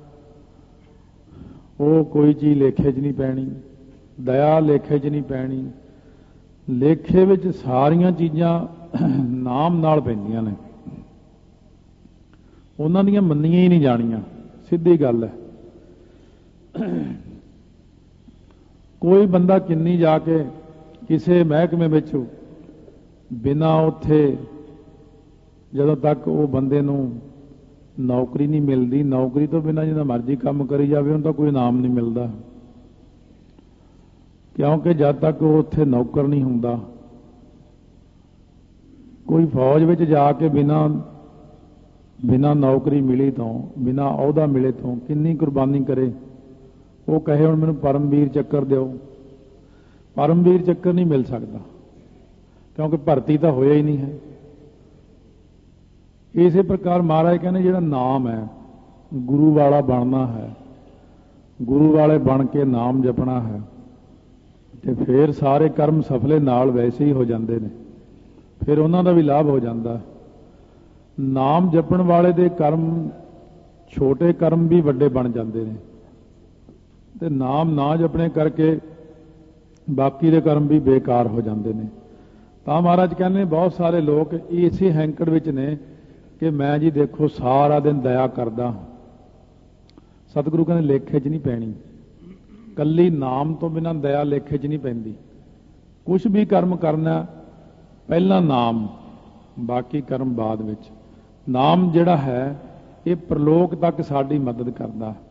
ਉਹ ਕੋਈ ਚੀਜ਼ ਲੇਖੇ 'ਚ ਨਹੀਂ ਪੈਣੀ। ਦਇਆ ਲੇਖੇ 'ਚ ਨਹੀਂ ਪੈਣੀ। ਲੇਖੇ ਵਿੱਚ ਸਾਰੀਆਂ ਚੀਜ਼ਾਂ ਨਾਮ ਨਾਲ ਪੈਂਦੀਆਂ ਨੇ। ਉਹਨਾਂ ਦੀਆਂ ਮੰਨੀਆਂ ਹੀ ਨਹੀਂ ਜਾਣੀਆਂ, ਸਿੱਧੀ ਗੱਲ ਹੈ। ਕੋਈ ਬੰਦਾ ਕਿੰਨੀ ਜਾ ਕੇ ਕਿਸੇ ਮਹਿਕਮੇ ਵਿੱਚ ਬਿਨਾਂ ਉੱਥੇ, ਜਦੋਂ ਤੱਕ ਉਹ ਬੰਦੇ ਨੂੰ ਨੌਕਰੀ ਨਹੀਂ ਮਿਲਦੀ, ਨੌਕਰੀ ਤੋਂ ਬਿਨਾਂ ਜਿੰਨਾ ਮਰਜ਼ੀ ਕੰਮ ਕਰੀ ਜਾਵੇ, ਉਹਨੂੰ ਤਾਂ ਕੋਈ ਇਨਾਮ ਨਹੀਂ ਮਿਲਦਾ। ਕਿਉਂਕਿ ਜਦ ਤੱਕ ਉਹ ਉੱਥੇ ਨੌਕਰ ਨਹੀਂ ਹੁੰਦਾ। ਕੋਈ ਫੌਜ ਵਿੱਚ ਜਾ ਕੇ ਬਿਨਾਂ ਨੌਕਰੀ ਮਿਲੀ ਤੋਂ, ਬਿਨਾਂ ਅਹੁਦਾ ਮਿਲੇ ਤੋਂ ਕਿੰਨੀ ਕੁਰਬਾਨੀ ਕਰੇ। ਉਹ ਕਹੇ ਹੁਣ ਮੈਨੂੰ ਪਰਮਵੀਰ ਚੱਕਰ ਦਿਓ, ਪਰਮਵੀਰ ਚੱਕਰ ਨਹੀਂ ਮਿਲ ਸਕਦਾ, ਕਿਉਂਕਿ ਭਰਤੀ ਤਾਂ ਹੋਇਆ ਹੀ ਨਹੀਂ ਹੈ। ਇਸੇ ਪ੍ਰਕਾਰ ਮਹਾਰਾਜ ਕਹਿੰਦੇ ਜਿਹੜਾ ਨਾਮ ਹੈ, ਗੁਰੂ ਵਾਲਾ ਬਣਨਾ ਹੈ, ਗੁਰੂ ਵਾਲੇ ਬਣ ਕੇ ਨਾਮ ਜਪਣਾ ਹੈ, ਤੇ ਫਿਰ ਸਾਰੇ ਕਰਮ ਸਫਲੇ ਨਾਲ ਵੈਸੇ ਹੀ ਹੋ ਜਾਂਦੇ ਨੇ। ਫਿਰ ਉਹਨਾਂ ਦਾ ਵੀ ਲਾਭ ਹੋ ਜਾਂਦਾ। ਨਾਮ ਜਪਣ ਵਾਲੇ ਦੇ ਕਰਮ, ਛੋਟੇ ਕਰਮ ਵੀ ਵੱਡੇ ਬਣ ਜਾਂਦੇ ਨੇ, ਤੇ ਨਾਮ ਨਾ ਜਪਣੇ ਕਰਕੇ ਬਾਕੀ ਦੇ ਕਰਮ ਵੀ ਬੇਕਾਰ ਹੋ ਜਾਂਦੇ ਨੇ। ਤਾਂ ਮਹਾਰਾਜ ਕਹਿੰਦੇ ਬਹੁਤ ਸਾਰੇ ਲੋਕ ਇਸੇ ਹੈਂਕੜ ਵਿੱਚ ਨੇ ਕਿ ਮੈਂ ਜੀ ਦੇਖੋ ਸਾਰਾ ਦਿਨ ਦਇਆ ਕਰਦਾ। ਸਤਿਗੁਰੂ ਕਹਿੰਦੇ ਲੇਖੇ 'ਚ ਨਹੀਂ ਪੈਣੀ। ਕੱਲੀ ਨਾਮ ਤੋਂ ਬਿਨਾਂ ਦਇਆ ਲੇਖੇ 'ਚ ਨਹੀਂ ਪੈਂਦੀ। ਕੁਛ ਵੀ ਕਰਮ ਕਰਨਾ, ਪਹਿਲਾਂ ਨਾਮ, ਬਾਕੀ ਕਰਮ ਬਾਅਦ ਵਿੱਚ। ਨਾਮ ਜਿਹੜਾ ਹੈ ਇਹ ਪ੍ਰਲੋਕ ਤੱਕ ਸਾਡੀ ਮਦਦ ਕਰਦਾ।